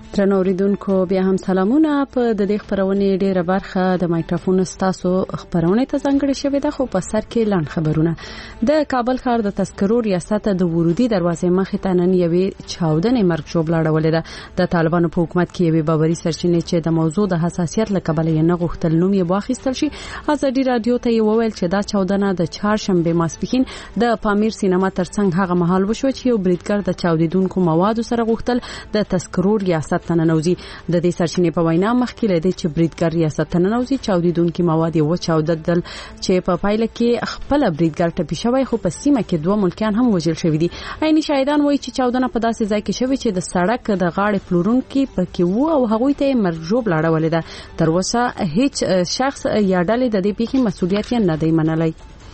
درنو اوریدونکو بیا هم سلامونه. په د دې خبرونه ډیره برخه د مایکروفون ستاسو خبرونه ته ځانګړې شوې ده، خو په سر کې لاند خبرونه. د کابل ښار د تذکرو ریاست د ورودی دروازې مخې ته نن یوې چاودنې مرګ ژوبله اړولې ده. د طالبانو په حکومت کې یوې باوري سرچینې چې د موضوع د حساسیت له کبله یې نه غوښتل نوم یې واخیستل شي، ازادي رادیو ته یې وویل چې دا چاودنه د چهارشنبه ماسپښین د پامیر سینما ترڅنګ هغه مهال وشو چې یو بریدګر د چاودیدونکو موادو سره غوښتل د تذکرو ریاست تننوزي. د دې سرچینې په وینا مخکې لدی چې بریدګر ریاست تننوزي چاودیدونکو مواد یو چاوددل چې په پایله کې خپل بریدګر ټپي شوی، خو په سیمه کې دوه ملکیان هم وژل شوی دي. عیني شاهدان وایي چې چاودنه په داسې ځای کې شوی چې د سړک د غاړې پلورونکو پکې وو او هغوی ته مرجوب لاړولې ده. تر اوسه هیڅ شخص یا ډلې د دې پیښې مسؤلیت نه دی منلی.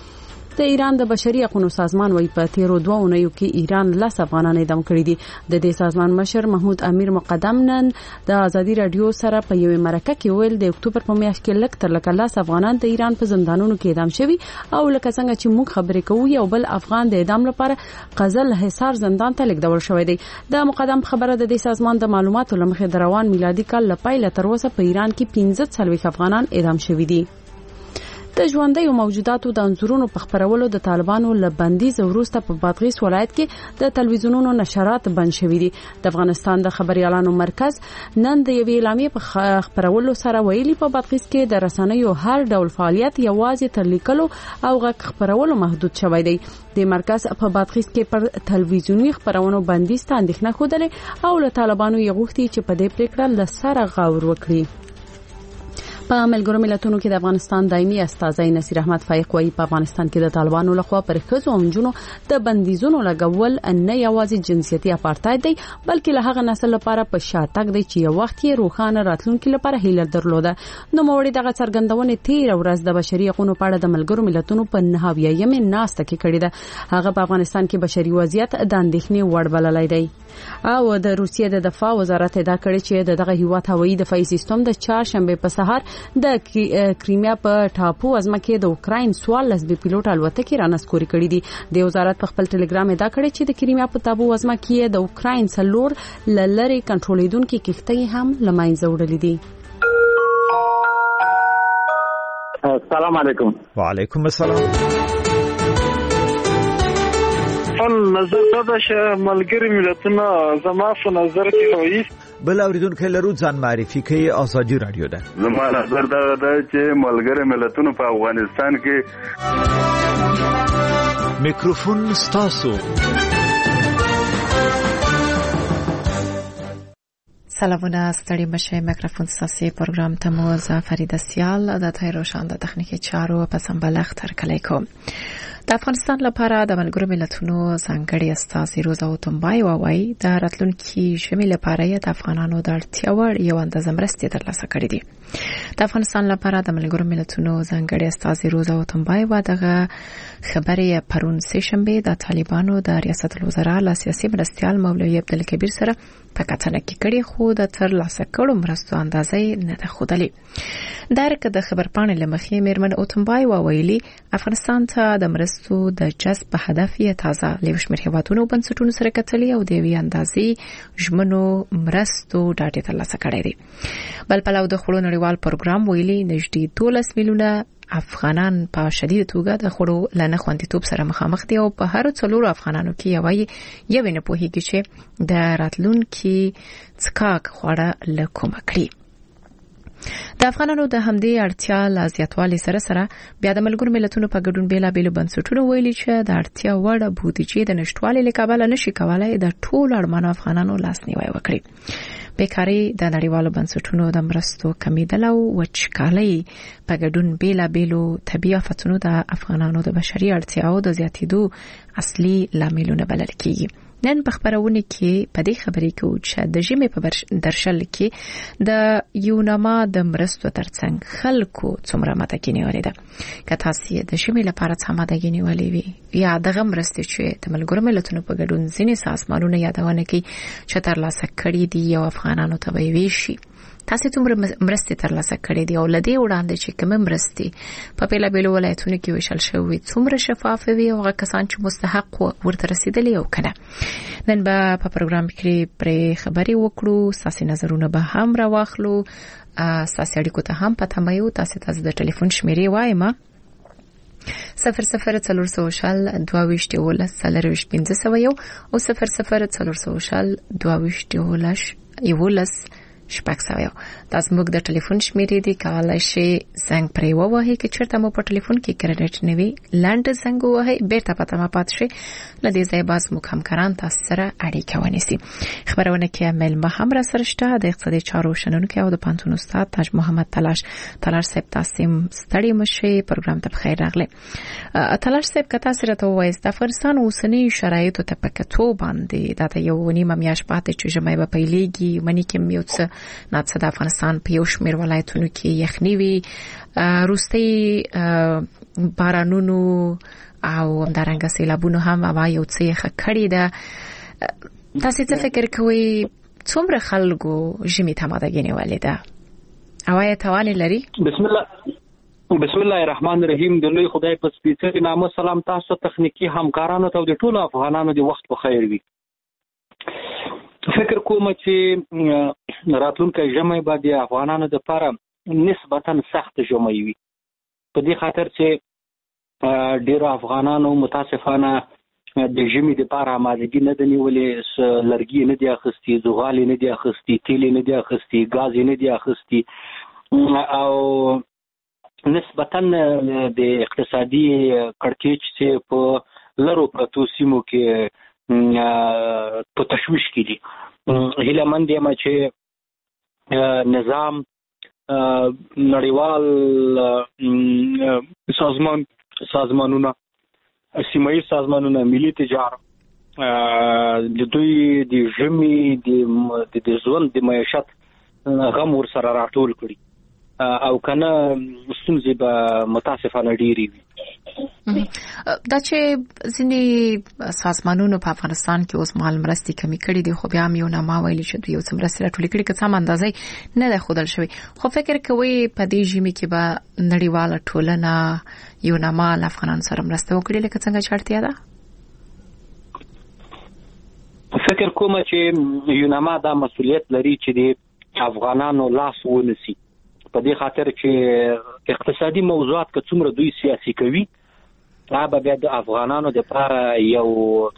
د ایران د بشري حقوقو سازمان وايي په تیرو 2 اونیو کې ایران 10 افغانان اعدام کړي دي. د دې سازمان مشر محمود امیر مقدم نن د ازادي رادیو سره په یوه مرکه کې ویل د اکتوبر په میاشت کې لک تر لک 10 افغانان د ایران په زندانونو کې اعدام شوي او لکه څنګه چې موږ خبرې کوو یو بل افغان د اعدام لپاره قزل حصار زندان ته لیږدول شوی دی. د مقدم خبره د دې سازمان د معلوماتو لمخې د روان میلادي کال لپاره تر اوسه په ایران کې 15 افغانان اعدام شوي دي. د ژوندۍ موجوداتو د انځورونو په خبرولو د طالبانو لبندیز وروسته په بادغیس ولایت کې د تلویزیونونو نشرات بند شوي دي. د افغانستان د خبريالانو مرکز نن د یوې اعلامیې په خبرولو سره ویلي په بادغیس کې د رسنیو هر ډول فعالیت یوازې تر لیکلو او غږ خبرولو محدود شوی دی. د مرکز په بادغیس کې پر تلویزیوني خبرونو بندیز ته اندېښنه خوده او له طالبانو یې غوښتي چې په دې پریکړه له سره غور وکړي. په ملګرو ملتونو کې د افغانستان دایمي استازی نصیر احمد فایق وايي په افغانستان کې د طالبانو لخوا پر ښځو او نجونو د بندیزونو لګول نه یوازې جنسيتي اپارټاید دی بلکې له هغه نسل لپاره په شاتګ دی چې یو وخت یې روښانه راتلونکي لپاره هیله درلوده. نو موړي دغه څرګندونه تیر ورځ د بشري حقوقو په اړه د ملګرو ملتونو په 9مه ناسته کې کړې ده. هغه په افغانستان کې بشري وضعیت د اندېښنې وړ بللای دی او د روسیې د دفاع وزارت ادعا کړې چې دغه هیواد هوایي دفاعي سیستم د چهارشنبه په سهار د کریمیا په ټاپو ازمکه د اوکراین 14 بي پیلوټ الوتکې رانسکوري کړې دي. د وزارت په خپل ټلګرام ادعا کړې چې د کریمیا په ټاپو ازمکه د اوکراین څلور لری کنټرولېدونکو کښتۍ هم لمنځه وړلې دي. السلام علیکم. وعلیکم السلام. نظر دا چې ملګری ملتونه زما په نظر کې هوایي بل اوریدونکو لرو ځان معرفي کوي. ازادي رادیو ده. زما نظر دا چې ملګری ملتونه په افغانستان کې میکروفون ستاسو. سلامونه ستړي مشه. میکروفون ستاسو پروګرام ته مو فرید سیال د تایروشان د تخنیکی چارو په سمبلغ تر کلی کوم. د افغانستان لپاره د ملګرو ملتونو ځانګړي استازي روزا وتمبای وايي د راتلونکي ژمي لپاره د افغانانو د اړتیا وړ یو اندازه مرستې ترلاسه کړې دي. د افغانستان لپاره د ملګرو ملتونو ځانګړي استازي روزا وتمبای دغه خبرې پرون سه شنبه د طالبانو د ریاست الوزرا له سیاسي مرستيال مولوي عبدالکبیر سره په کتنه کې کړي، خو د ترلاسه کړو مرستو اندازې نه ده ښودلې. درک د خبرپاڼې لمخې میرمن وتمبای ویلي افغانستان ته د مرستو د جذب په هدف یې تازه لوشمیر هیوادونو بنسټونو سره کتلې او د وی اندازې ژمنو مرستو ډاټې ترلاسه کړې دي. بل پلو د خړو نړیوال پروګرام ویلي نږدې 12 میلیونه افغانان په شدید توګه د خړو لنه خوندیتوب سره مخامخ دي او په هر څلورو افغانانو کې یو نه پوهیږي چې د راتلونکي څکاک خوړه لکوم کړی. د افغانانو د همدې اړتیا لا زیاتوالي سره بیا د ملګرو ملتونو په ګډون بیلابېلو بنسټونو ویلي چې د اړتیا وړ بودیجې د نشټوالي لکابل نشي کولای د ټولو اړمنو افغانانو لاسنیوي وکړي. بیکاری د نړیوالو بنسټونو د مرستو کمیدل او وچکالي په ګډون بیلابېلو طبيعي آفتونو د افغانانو د بشري اړتیاو د زیاتېدو اصلي لاملونه بلل کیږي. نن په خبرونه کې په دې خبرې کې چې د ژمي په درشل کې د یوناما د مرستو ترڅنګ خلکو څومره مدګینی ولې ده. که تاسو د ژمي لپاره څه مدګینی ولې وي یا دغه مرستې چې د ملګرو ملتونو په ګډون ځینې سازمانونه یادونه کوي چې ترلاسه کړي دي او افغانانو ته ویشي تاسو څومره مرستې ترلاسه کړې دي او لدی وړاندې چې کوم مرستې په بیلابیلو ولایتونو کې وشل شوې څومره شفاف وي او کسان چې مستحق ورته رسیدلي او کنه. نن په پروګرام کې پرې خبري وکړو، ساسي نظرونه به هم راوخلو، ساسي اړیکو ته هم پته مې و. تاسو د ټلیفون شمیرې وایم 0040 22 1501 او 0040 22 شپږ. تاسو موږ د ټلیفون شمیرې دي کولای شي زنګ پرې ووهئ چې چیرته مو په ټلیفون کې کریډټ نه وي لاند زنګ ووهئ بیرته پته ما پات شي لدې ځای باز مو همکاران تاسو سره اړیکه ونیسي. خبرونه کې مل ما هم را سره شته د اقتصادي چارو شنونکو او د پانتون استاد تاج محمد تلاش صاحب تاسو ستړي مشي پروګرام ته بخیر راغله. تلاش صاحب کته سره ته وایي د افغانستان اوسنی شرایطو ته پکتو باندې دا یو نیمه میاش پاتې چې جمعي په پیلېږي منی کې میوڅ ناڅه د افغانستان په یو شمېر ولایتونو کې یخني وي، روستي بارانونو او همدارنګه سیلابونو هم هوا یو څه یخه کړې ده. تاسو څه فکر کوئ څومره خلکو ژمي ته ماده نیولې ده او آیا توان لري؟ بسم الله الرحمن الرحیم. د لوی خدای په سپیڅلي نامه سلام تاسو تخنیکی همکارانو ته او د ټولو افغانانو د وخت په خیر وي. فکر کوم چې راتلونکي ژمي باندې افغانانو لپاره نسبتاً سخت ژمي وي، په دې خاطر چې ډیرو افغانانو متاسفانه د ژمي لپاره آمادګي نه دی نیولې، لرګي نه دی اخیستي، زغال نه دی اخیستي، تیل نه دی اخیستي، غاز نه دی اخیستي او نسبتاً د اقتصادي کړکېچ چې په لرو پرتو سیمو کې په تشویش کې دي. هیله مند یم چې نظام نړیوال سازمانونه سیمایي سازمانونه ملي تجارت د دوی د ژمي د ژوند د معیشت غم ور سره راټول کړي او کنه ستونزې به متاسفانه ډېرې وي. دا چې ځینې سازمانونو په افغانستان کې اوس مال مرستې کمی کړي دي خو بیا هم یو نامه ویلي چې دوی یو څه مرستې راټولې کړي که څه هم اندازې نه ده ښودل شوې، خو فکر کوئ په دې ژمي کې به نړیواله ټولنه یو نامه له افغانانو سره مرسته وکړي لکه څنګه چې اړتیا ده؟ فکر کوم چې یو نامه دا مسؤلیت لري چې د افغانانو لاس ونیسي، په دې خاطر چې اقتصادي موضوعات که څومره دوی سیاسي کوي دا به بیا د افغانانو لپاره یو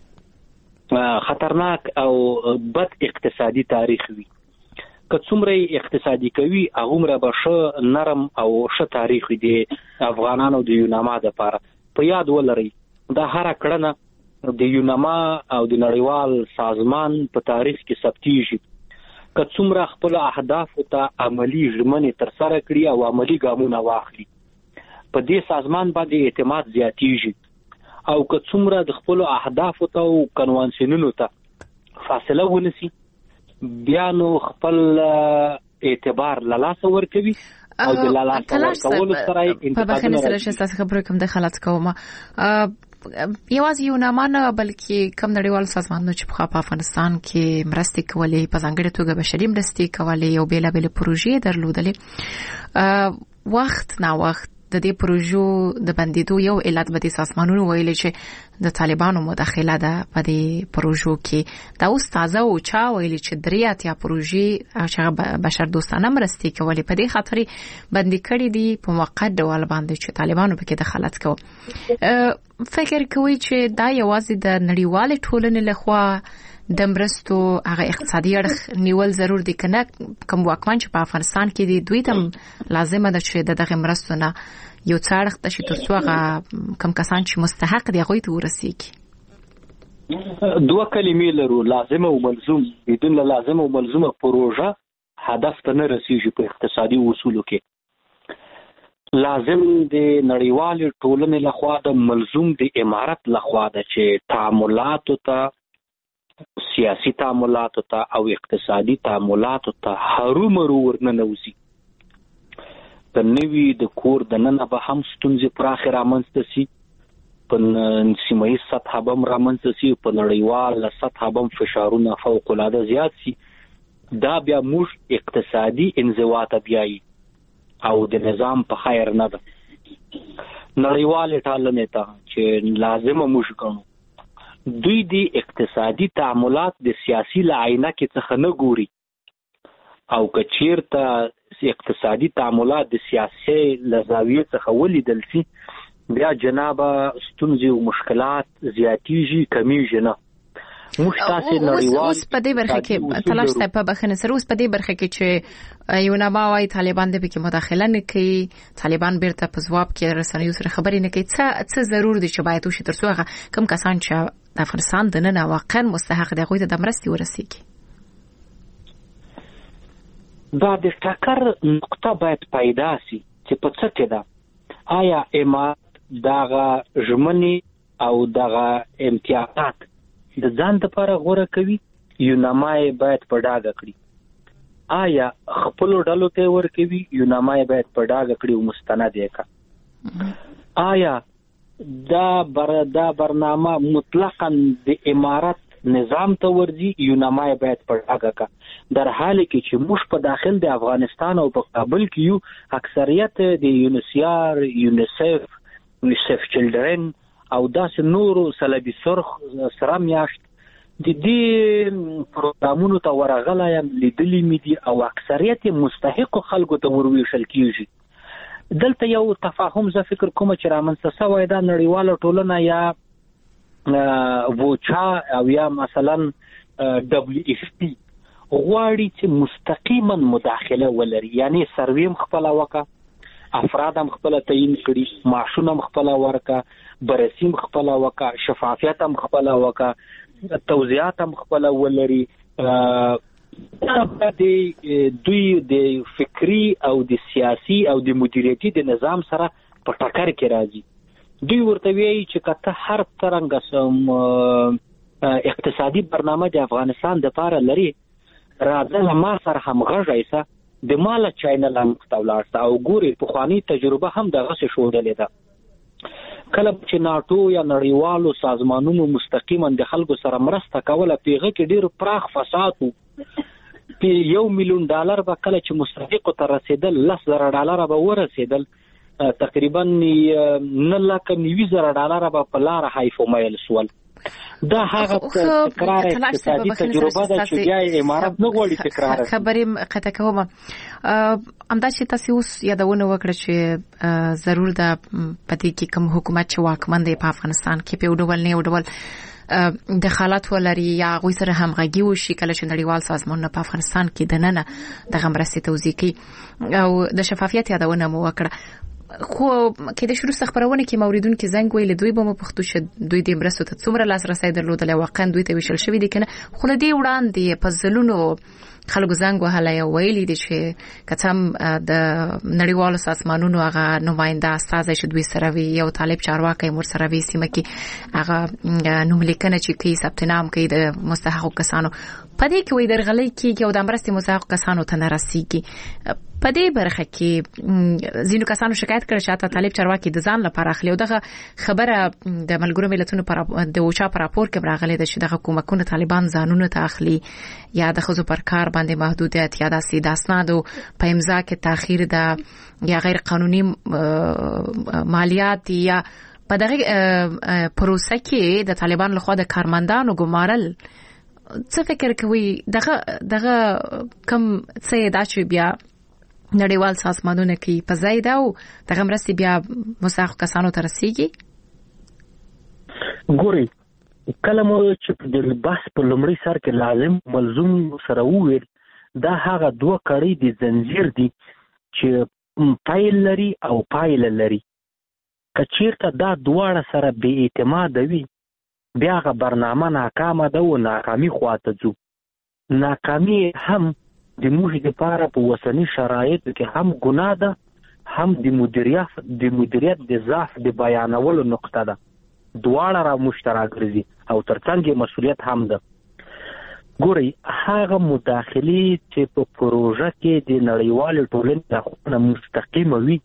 خطرناک او بد اقتصادي تاریخ وي. که څومره اقتصادي کوي هغومره به ښه نرم او ښه تاریخ وي د افغانانو د یوناما لپاره. په یاد ولرئ دا هره کړنه د یوناما او د نړیوال سازمان په تاریخ کې ثبتیږي که څومره خپل اهدافو ته عملی ژمنې ترسره کړي او عملی ګامونه واخلي په دې سازمان باندې اعتماد زیاتیږي او که څومره د خپل اهدافو ته او کنوانسیونونو ته فاصله ونیسي بیا نو خپل اعتبار له لاسه ورکوي او د له لاسه ورکولو سره په بخښنې سره چې تاسو خبرې کوم دخالت کوم یوازې یو نامه نه بلکې کم نړیوال سازمانونو چې په افغانستان کې مرستې کولې په ځانګړې توګه بشري مرستې کولې او بیلابېلې پروژې درلودلې وخت نا وخت د دې پروژو د بندیدو یو علت به د سازمانونو ویلي چې د طالبانو مداخله ده په دې پروژو کې. دا اوس تازه او چا ویلي چې درې اتیا پروژې چې بشر دوستانه مرستې کولې په دې خاطر بندي کړې دي په موقت ډول باندې چې طالبانو پکې دخالت کوي. فکر کوي چې دا یوازې د نړیوال ټولنې لخوا د مرستو هغه اقتصادي اړخ نیول ضرور دي کنه کوم واکمن چې په افغانستان کې دي دوی ته لازمه ده چې دغه مرستو نه یو څه اړخ ته چې ترڅو هغه کم کسان چې مستحق دي هغوی ته ورسیږي. دوه کلمې لرو، لازمه او ملزوم. بدون لازمه او ملزومه پروژه هدف ته نه رسیږي په اقتصادي اصولو کې. لازم د نړیوال ټولنې لخوا د ملزوم د امارت لخوا ده چې تعاملاتو ته سیاسي تعاملاتو ته او اقتصادي تعاملاتو ته هرومرو ورننوځي. د نوي د کور د ننه به هم ستونزې پراخې رامنځته سي، په سیمه‌ییز سطحه به هم رامنځته سي، په نړیواله سطحه به هم فشارونه فوق العاده زیات سي دا بیا موږ اقتصادي انزوا ته بیایي او د نظام په خیر نه ده. نړیوال ټولنې ته چې لازمه موږ کوو دوی د اقتصادي تعاملات د سیاسي لعینه کې څخه نه ګوري او که چیرته اقتصادي تعاملات د سیاسي لزاویې څخه ولیدل شي بیا جنابه ستونزې او مشکلات زیاتیږي کمیږي نه. موږ تاسو نړیوال اوس په دې برخه کې تلاش ته په بخنه سره اوس په دې برخه کې چې یو ناماوي طالبان د پکې مداخله نه کوي طالبان بیرته په ځواب کې رسنیو سره خبرې نه کوي څه ضرور دي چې باید وشي ترڅو هغه کم کسان چې د افغانستان د نن واقعا مستحق دي غوښته د مرستې ورسیږي. دا د ټکر نقطه باید پیدا شي چې په څه کې ده آیا امارات دغه ژمنې او دغه امتیازات د ځان لپاره غوړه کوي یونامای باید په ډاګه کړي آیا خپل ډلو ته ور کوي یونامای باید په ډاګه کړي او مستند یې کا آیا دا برنامه مطلقاً د امارات نظام ته ورځي یونامای باید په ډاګه کا در حال کې چې موږ په داخل د افغانستان او په کابل کې یو اکثریت د یونیسیار یونیسف چلډرن او داسې نورو صلیبي سرخ سره میاشت د دې پروګرامونو ته ورغلی یم لیدلي مې دي او اکثریت مستحقو خلکو ته ورویشل کیږي. دلته یو تفاهم زه فکر کوم چې رامنځته شوی دا نړیواله ټولنه یا ووچا او یا مثلا WFP غواړي چې مستقیما مداخله ولري یعنی سرویم خپل وکړه افراد هم خپل تعیین کړي معاشونه هم خپل ورکا برسیم خپل وکا شفافیت هم خپل وکا توزیعات هم خپل ولري دوی د فکری او د سیاسي او د مدیریتي د نظام سره په ټکر کې راځي. دوی ورته وایي چې کته هر څنګه اقتصادي برنامه د افغانستان د لپاره لري راځه ما سره همغږی د مال چینل هم مختولارسته او ګوري په خواني تجربه هم دغه څه شوړلې ده. کله چې ناتو یا نړیوالو سازمانونو مستقیما د خلکو سره مرسته کوله پیغه کې ډیر پراخ فساد په $1 ملیون به کله چې مستحق ته رسیدل $10,000 به ورسیدل تقریبا $9,90,000 به په لار حیف مایل سول. دا هغه تکرار اقتصادي تجربه ده چې بیا امارات نه غواړي تکرار خبرې قطع کوم همدا چې تاسو اوس یادونه وکړه چې ضرور ده پدې کې کوم حکومت چې واکمن دی په افغانستان کې په ډول نه ډول د حالات ولري یا غوي سره همغږي وشي کله چې نړیوال سازمانونه په افغانستان کې د نن د مرستې توزیع کوي او د شفافیت یادونه مو وکړه. خو کې د شروع خبرونه کې موریدونکو زنګ ویل دوی به مو پښتو شه دوی د مرستو ته څومره لاسرسي درلودل واقعا دوی ته ویشل شوی دي کنه خو لدی وړاندې په ځلونو خلکو زنګ وهله یو ویلي دي چې کتم د نړیوالو سازمانونو هغه نماینده استاد چې دوی سره وی یو طالب چارواکي مور سره وی سیمه کې هغه نوملیکنه چې کی ثبت نام کوي د مستحق کسانو پدې کې وې درغلي کې او د مرستې مستحق کسانو ته نه رسیږي. پدې برخه کې ځینو کسانو شکایت کړ چې اته طالب چارواکي د ځان لپاره اخلي او دغه خبره د ملګرو ملتونو پر د وچا پر راپور کې راغلي د چې دغه حکومتونه طالبان ځانونه ته اخلي یا د خزو پر کار باندې محدودیت یا د اسناد په امضا کې تاخير ده یا غیر قانوني مالیات یا په دغه پروسه کې د طالبان لخوا د کارمندانو ګمارل څه فکر کوي دغه کم څه دا چې بیا نړیوال سازمانونه کې په ځای دا او دغه مرستې بیا مستحق کسانو ته رسیږي؟ ګوري کله مو چې د بحث په لومړي سر کې لازم ملزوم سره وویل دا هغه دوه کړي دي زنجیر دي چې پایل لري او پایل لري. کچیرته دا دواړه سره بې اعتماد وي بیا هغه برنامه ناکامه ده او ناکامي خواته ځو. ناکامي هم د موږ لپاره په وسنی شرایطو کې هم ګناه ده هم د مدیریت د ضعف د بیانولو نقطه ده. دواړه را مشترک ګرځي او ترڅنګ مسؤلیت هم ده. ګوري هغه مداخلي چې په پروژه کې د نړیوال ټولنې دغه مستقیمه وي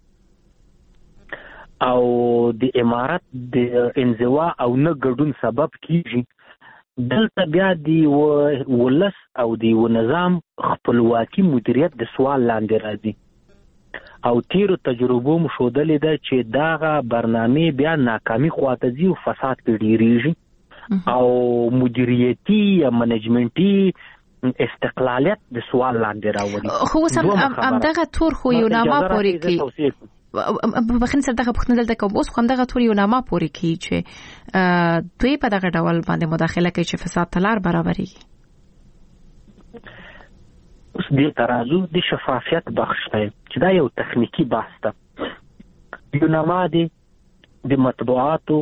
او د امارات د انزوا او نه ګډون سبب کیږي دلته بیا دی ولس او دی نظام خپلواکي مدیریت د سوال لاندې راځي او تیرو تجربو مشودلې ده چې داغه برنامه بیا ناکامي خواته ځي او فساد کې ډیریږي او مدیریتي یا منیجمنټي استقلالیت د سوال لاندې راوړي. خو سم دغه تور خو یو نامه پورې کوي بخښنه سره دغه پښتنه دلته کوم اوس خو دغه تور یو نامه پورې کوي چې دوی په دغه ډول باندې مداخله کوي چې فساد تلار برابرېږي. اوس دې ترازو د شفافیت بخش دی چې دا یو تخنیکی بحث ده. یو نامه دی د مطبوعاتو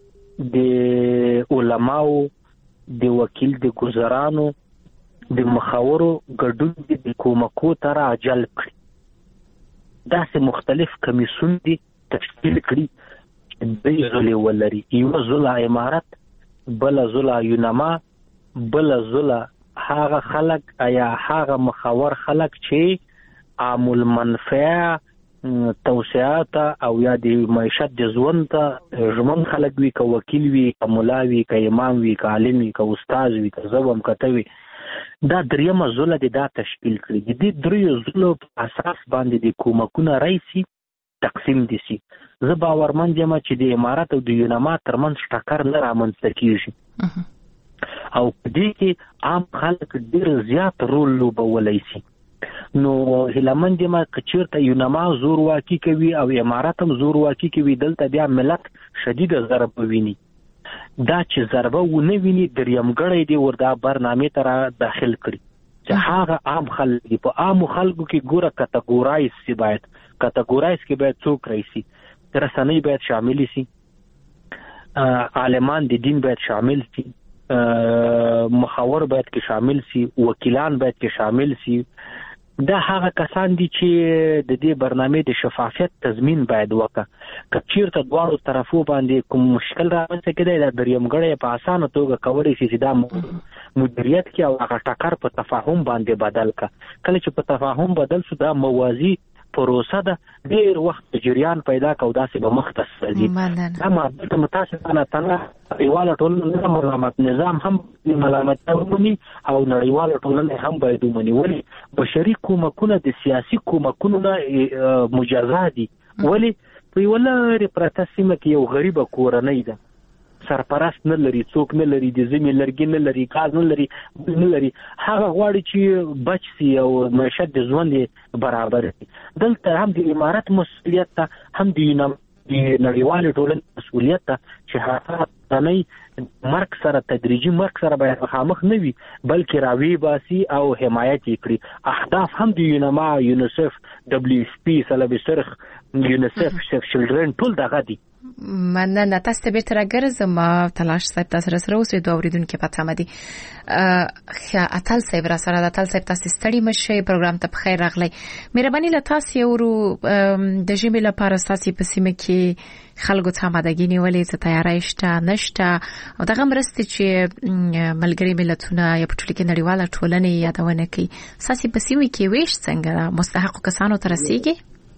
د علماو د وکیل د گزارانو د مخاورو ګډون د کومکو تر جلب کړي. داسې مختلف کمیسون دي تشکیل کړي د زولي ولري یو زولا امارت بل زولا یونما بل زولا هغه خلک یا هغه مخاور خلک چې عامل منفعه توسعات او یا د معیشت د ژوند ته ژمن خلک وي که وکیل وي که مولا وي که امام وي که عالم وي که استاد وي که زوم کته وي دا دریمه زوله د دا تشکیل کړي. د دې دریو زولو په اساس باندې د کومکونه رئیسي تقسیم دي سي. زه باورمند یم چې د امارات او د یونما ترمنځ ټکر نه رامنځته کیږي او په دې کې عام خلک ډیر زیات رول لوبولی سي. نو هیلمند یم چې چیرته یونما زور واقع کوي او امارات هم زور واقع کوي دلته بیا ملت شدید ضرب ویني. دا چې ضربه ونه ویني دریمګړی دی وردا برنامه تر داخل کړي چې هغه عام خلک دی. په عام خلکو کې ګوره کټګورایز سی باید کټګورایز کې باید څوک رئیسي رسنۍ باید شامل سي عالمان د دین باید شامل سي مخاور باید کې شامل سي وکیلان باید کې شامل سي. دا هغه کسان دي چې د دې برنامه د شفافیت تضمین باید وکړي. که چیرته دواړو طرفو باندې کوم مشکل رامنځته کېدای دا دریمګړی په اسانه توګه کولی شي چې دا مدیریت کې او هغه ټکر په تفاهم باندې بدل کړه. کله چې په تفاهم بدل شو دا موازی پروسه ده ډیر وخت جریان پیدا کو داسې به مختص دي. اما د متاسفانه تنه ایواله ټولنه ملامت نظام هم ملامت کوي او نړیواله ټولنه هم باید ومني. ولی بشري کومکونه د سیاسي کومکونو نه مجزا دي. ولی په یوه پرته سیمه کې یو غریبه کورنۍ ده سرپرست نه لري څوک نه لري د زمي لرګي نه لري کاز نه لري هغه غواړي چې بچ سي او معیشت د ژوند برابر شي. دلته هم د امارات مسؤلیت ته هم د نړیوالې ټولنې مسؤلیت ته چې هغه نه مرګ سره تدریجي مرګ سره باید مخامخ نه وي بلکې راوي باسي او حمایت کړي. اهداف هم د یونما یونیسف WFP سلبي سرخ یونیسف سیف چلډرن ټول دغه دي. مننه تاسو به تر ګرځم تلاش صاحب تاسو سره اوسې دوه اوریدونکو پته مدي اتل صاحب را سره اتل صاحب تاسو ستړي مشه پروګرام ته بخیر راغلی. مهرباني له تاسو ورو د جمیل لپاره تاسو په سیمه کې خلکو ته آمادګي نیولې څه تیاری شته نشته او دغه مرستې چې ملګری ملتونه یا په ټولو کې نړیواله ټولنه یادونه کوي تاسو په سیمه کې ویش څنګه مستحق کسانو ته رسیږي؟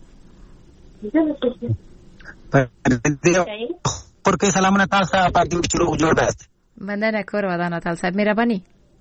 پرکې سلامونه تاسو په دې چې روغ جوړ یاست. مننه کور ودان تعال صاحب مهرباني.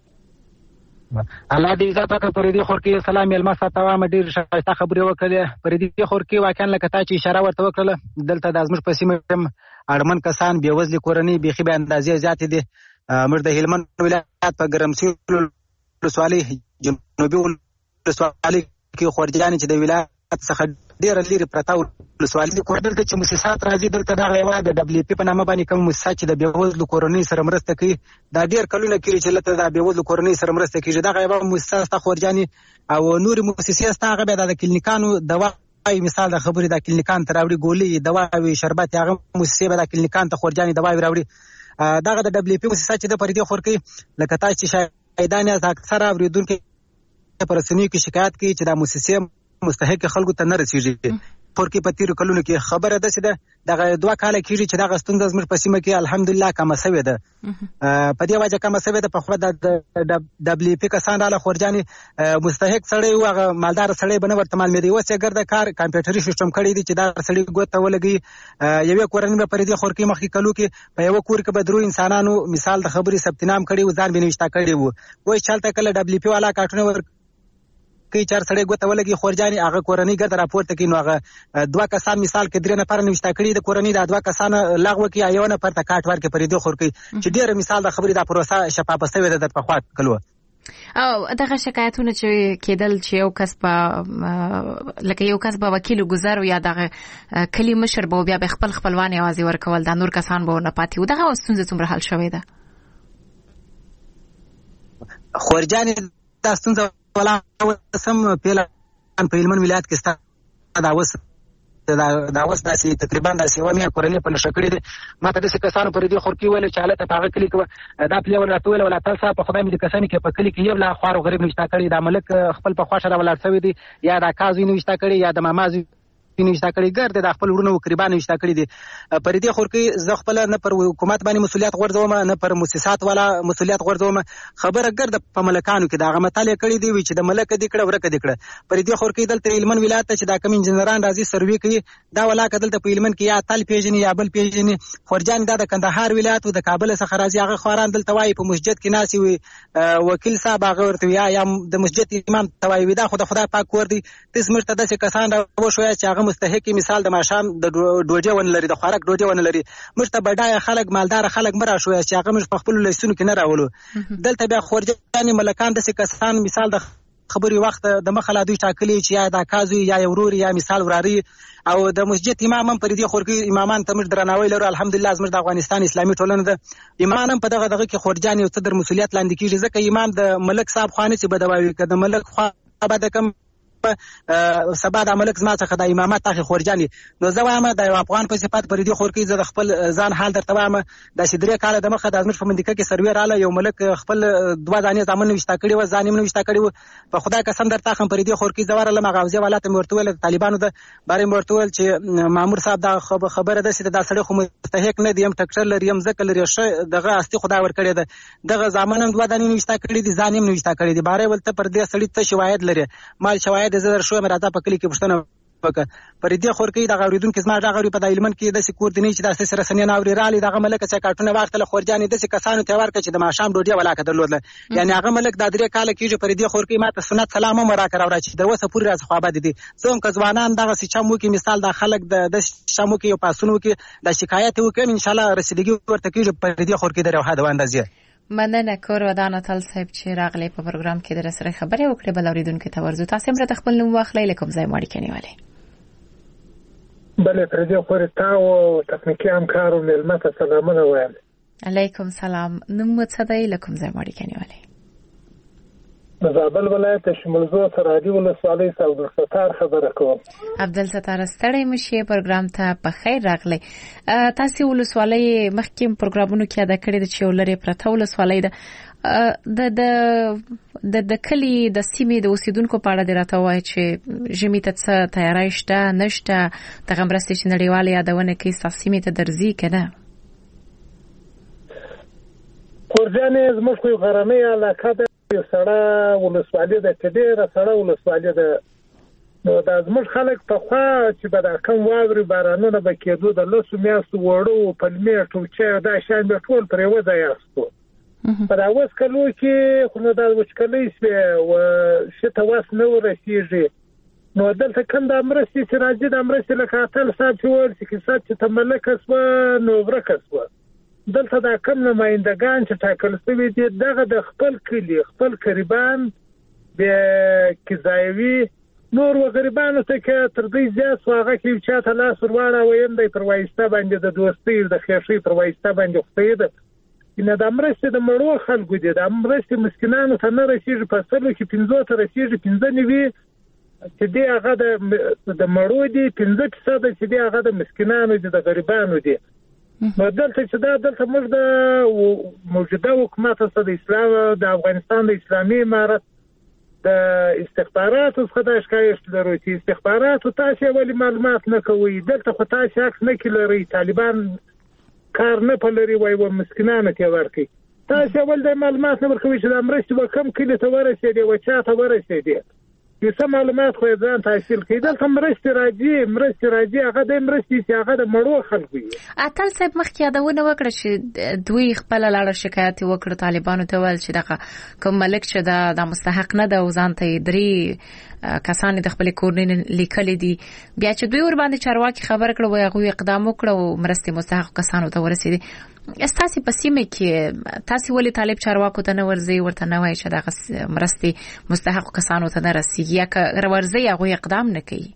الله دې عزت وکړي. پر دې خور کې سلام یې المسا توام ډیر شایسته خبرې وکړې. پر دې خور کې واقعا لکه تا چې اشاره ورته وکړه دلته د ازمش په سیمه اړمن کسان بې وزلي کورنۍ بيخي به اندازې زیات دي. موږ د هلمند ولایت په ګرمسیر ولسوالۍ جنوبي ولسوالۍ کې خورجانې چې د ولایت څخه ډیر لري پرتا ولسوالۍ کوردل چې مؤسسات راځي دلته دا غوا د WFP په نامه باندې کوم مؤسسات چې د بیوزلو کورنۍ سره مرسته کوي دا ډیر کلونه کې چې لته د بیوزلو کورنۍ سره مرسته کوي دا غوا مؤسسات خورجانې او نور مؤسسات هغه به د کلینیکانو دوا مثال د خبرې د کلینیکان ته راوړي ګولې دوا او شربت هغه مؤسسه به د کلینیکان ته خورجانې دوا راوړي. دغه د WFP مؤسسات چې د پردي خور کوي لکه تاسو چې شایدان اکثره اوریدونکو پر سنوي کې شکایت کوي چې د مؤسسه مستحق خلکو ته نه رسیږي. خورکی په تیر کلونو کې خبره ده چې دغه 2 کال کېږي چې دغه ستونزه زموږ په سیمه کې الحمدلله کم شوې ده. په دې وجه کم شوې ده. په خو د دبليو پی کسان رااله خورجاني مستحق سړی او هغه مالدار سړی بنه ورته معلومه دی. وسه ګرځه کار کمپیوټري سیستم کړی دی چې دا سړی ګوت ولګي یوه کورنۍ په دې خورکی مخکې کلو کې په یو کور کې به درو انسانانو مثال د خبري ثبت نام کړي او ځان بنوښتا کړي وو. وای چالتہ کله دبليو پی والا کارتونه ور کې چار سړی ګوت ولګي خورجاني هغه کورنۍ ګرځه راپورته کینو هغه 2 کسان مثال کې 3 نفر نوښتا کړي د کورنۍ د 2 کسان لغوه کې یو نفر ته کارت ورکې پر دې خورکی چې ډیر مثال د خبري د پروسه شفافه شوی د په خوا کلو. او دغه شکایتونه چې کېدل چې یو کس په لکه یو کس به وکیل گذر یا دغه کلی مشر به بیا خپل خپلوان یوازې ورکول د نور کسان به نه پاتې و. دغه ستونزه څومره حل شوې ده؟ خورجاني دا ستونزه ولا سم په هلمند ولایت کې ستا دا اوس داسې تقریبا داسې ومه کورنۍ په نشه کړې دي. ما ته د کسانو پر دې خورکی ویل چې حالت په هغه کلی کې دا پلی ولا ټول ولا تاسو په خدای مې د کسانو کې په کلی کې یو لا خوار غریب نشتا کړی دا ملک خپل په خوښه راولار شوی دی یا دا کازوی نشتا کړی یا د مامازي نشتا کړی ګرځي د خپل ورونو قربان نشتا کړی دي. پر دې خورکی ز خپل نه پر حکومت باندې مسولیت غورځوم نه پر مؤسسات والا مسولیت غورځوم. خبره ګرځي په ملکانو کې دا غمتاله کړی دی چې د ملک دې کړه ورکه دې کړه. پر دې خورکی دلته هلمند ولایت ته چې دا کم انجنیران راځي سروي کوي دا ولا کدل ته په هلمند کې یا تل پیژني یا بل پیژني. خورجان دا د کندهار ولایت او د کابل څخه راځي هغه خواران دلته وای په مسجد کې ناسي وي وکیل صاحب هغه ورته یا د مسجد امام توای دا خدای پاک کور دی تاسو مرته د کسان راو شویا چې هغه مستحق مثال د ماشام د ډوډۍ ون لري د خوراک ډوډۍ ون لري مرته بډای خلک مالدار خلک مرا شویا چې هغه مش په خپل لیسونو کې نه راولو. دلته بیا خورجاني ملکان د کسان مثال د خبري وخت د مخاله دوی ټاکلي چې یا د کازوی یا ورور یا مثال وراري او د مسجد امام پر دې خورکی امامان ته مش درناوی لرو. الحمدلله زموږ د افغانستان اسلامي ټولنه د امام په دغه کې خورجاني او صدر مسولیت لاندې کیږي ځکه امام د ملک صاحب خانه چې بدوي کده ملک خو بعد کم سبا د ملک زما څخه د امامت تاخي خورجاني نو زه وایم د افغان په صفات پر دې خورکی زه خپل ځان حال درته وایم د شدري کال د مخه د ازمش په منډه کې سروي رااله یو ملک خپل 2 ځانې ځامن نوښتا کړی و ځانې نوښتا کړی و په خدای قسم درته خم پر دې خورکی زواره لمه غوځي ولات مرتول طالبانو د باري مرتول چې مامور صاحب دا خبره ده چې د سړی خو مستحق نه دیم ټکټر لري یم ځکه لري دغه استی خدای ور کړی ده دغه ځامن 2 ځانې نوښتا کړی دي ځانې نوښتا کړی دي باري ولته پر دې سړی ته شواهد لري مال شواهد زه در شو مراد په کلی کې پښتنه وکړه پر دې خورکی د غوریدونکو زما د غوری په دایلمن کې د سکور دني چې د اساس رسنۍ ناوري رالي دغه ملک چې کارتونه واختله خورجاني د کسانو ته ورکړه چې د ماشام ډوډۍ ولاکه درلودله یعنی هغه ملک د 3 کال کې پر دې خورکی ماته سنت سلام مو راکړه او چې دروسه پوری راز خو آباد دي زوم کځوانان دغه سچمو کې مثال د خلک د شمو کې او پاسونو کې د شکایت وکړي ان شاء الله رسیدګي ورته کېږي پر دې خورکی درو هدا اندازې مننه کور ودان تل صاحب چې راغلی په پروګرام کې در سره خبرې وکړې بل اوریدونکو ته ورزو تاسو مرته خپل نوم واخلئ لکم ځای ماړی کنيواله بله پر دې خوري تاسو تخنیکی همکارو ملمت سلامونه وایم علیکم سلام نوم څه دی لکم ځای ماړی کنيواله زابل ولایت شمولزو سرادي ولسوالۍ عبدالستار خبره کوم. عبدالستار ستړی مشه پروګرام ته په خیر راغلی. تاسو ولسوالۍ مخکې پروګرامونو کې ادا کړی د چولري پرته ولسوالۍ د کلی د سیمې د اوسیدونکو په اړه راته وایي چې ژمي ته څه تیاری شته نشته د غمرستې چې نړیوالې یادونه کې سیمې ته درځي کنه خورجانې زموږ خو غرمې علاقه ده یو سړه ولسوالۍ ده چې ډېره سړه ولسوالۍ ده نو دا زموږ خلک په خوا چې به دا کم واورې بارانونه به کېدو د لسو میاشتو وړو پلمې ټوچې دا شیان به ټول پر یوه ځای استو په دا اوس کلو کې خو نو دا وچکلۍ شوې و شته وس نه ورسېږي نو دلته کوم دا مرستې چې راځي دا مرستې لکه اتل صاحب چې وویل چې کیسه چې ته ملکه شوه نو ورکه شوه دلته دا کم نمایندګان چې ټاکل شوي دي دغه د خپل کلي خپل قریبان د کځایوي نور و غریبانو ته کې تر دې زیات هغه کې چې ته لاس ورواړه ویم د پروایسته باندې د دوستۍ د خېشي پروایسته باندې خپې ده ان د امرسته د مړو خلکو دي د امرسته مسکینانو ته نه رسیږي په سلو کې 15 ته رسیږي 15 نیوي چې دی هغه د مړو دي 15% چې دی هغه د مسکینانو دي د غریبانو دي بدلته چې دا دلته موږ د موجوده حکومت سره د اسلام د افغانستان د اسلامي امارت د استخباراتو څخه دا شکایت لرو چې استخباراتو تاسو ولې معلومات نه کوي دلته خو تاسو عکس نه کړی طالبان کار نه پلري وای و مسکینانو ته ورکي تاسو ول د معلومات نه ورکوي چې د امرستي وکم کلی ته ورسېدي و چا ته ورسېدي یو څه معلومات خو ځان تحصیل کړي دلته مرستي راځي هغه د مرستي چې هغه د مړو خلکو اتل صاحب مخکې یادونه وکړه چې دوی خپل لاړه شکایت وکړ طالبانو ته ول چې دغه کوم ملک چې د مستحق نه د وزن ته درې کسان د خپل کورنۍ لیکل دي بیا چې دوی ور باندې چارواکي خبر کړو او هغه اقدام وکړ او مرستي مستحق کسانو ته ورسېدي استاسي په سیمه کې تاسو ولې طالب چارواکو ته نه ورځي ورته نه وای چې دغه مرستي مستحق کسانو ته نه رسیږي یا که ورځي هغه اقدام نه کوي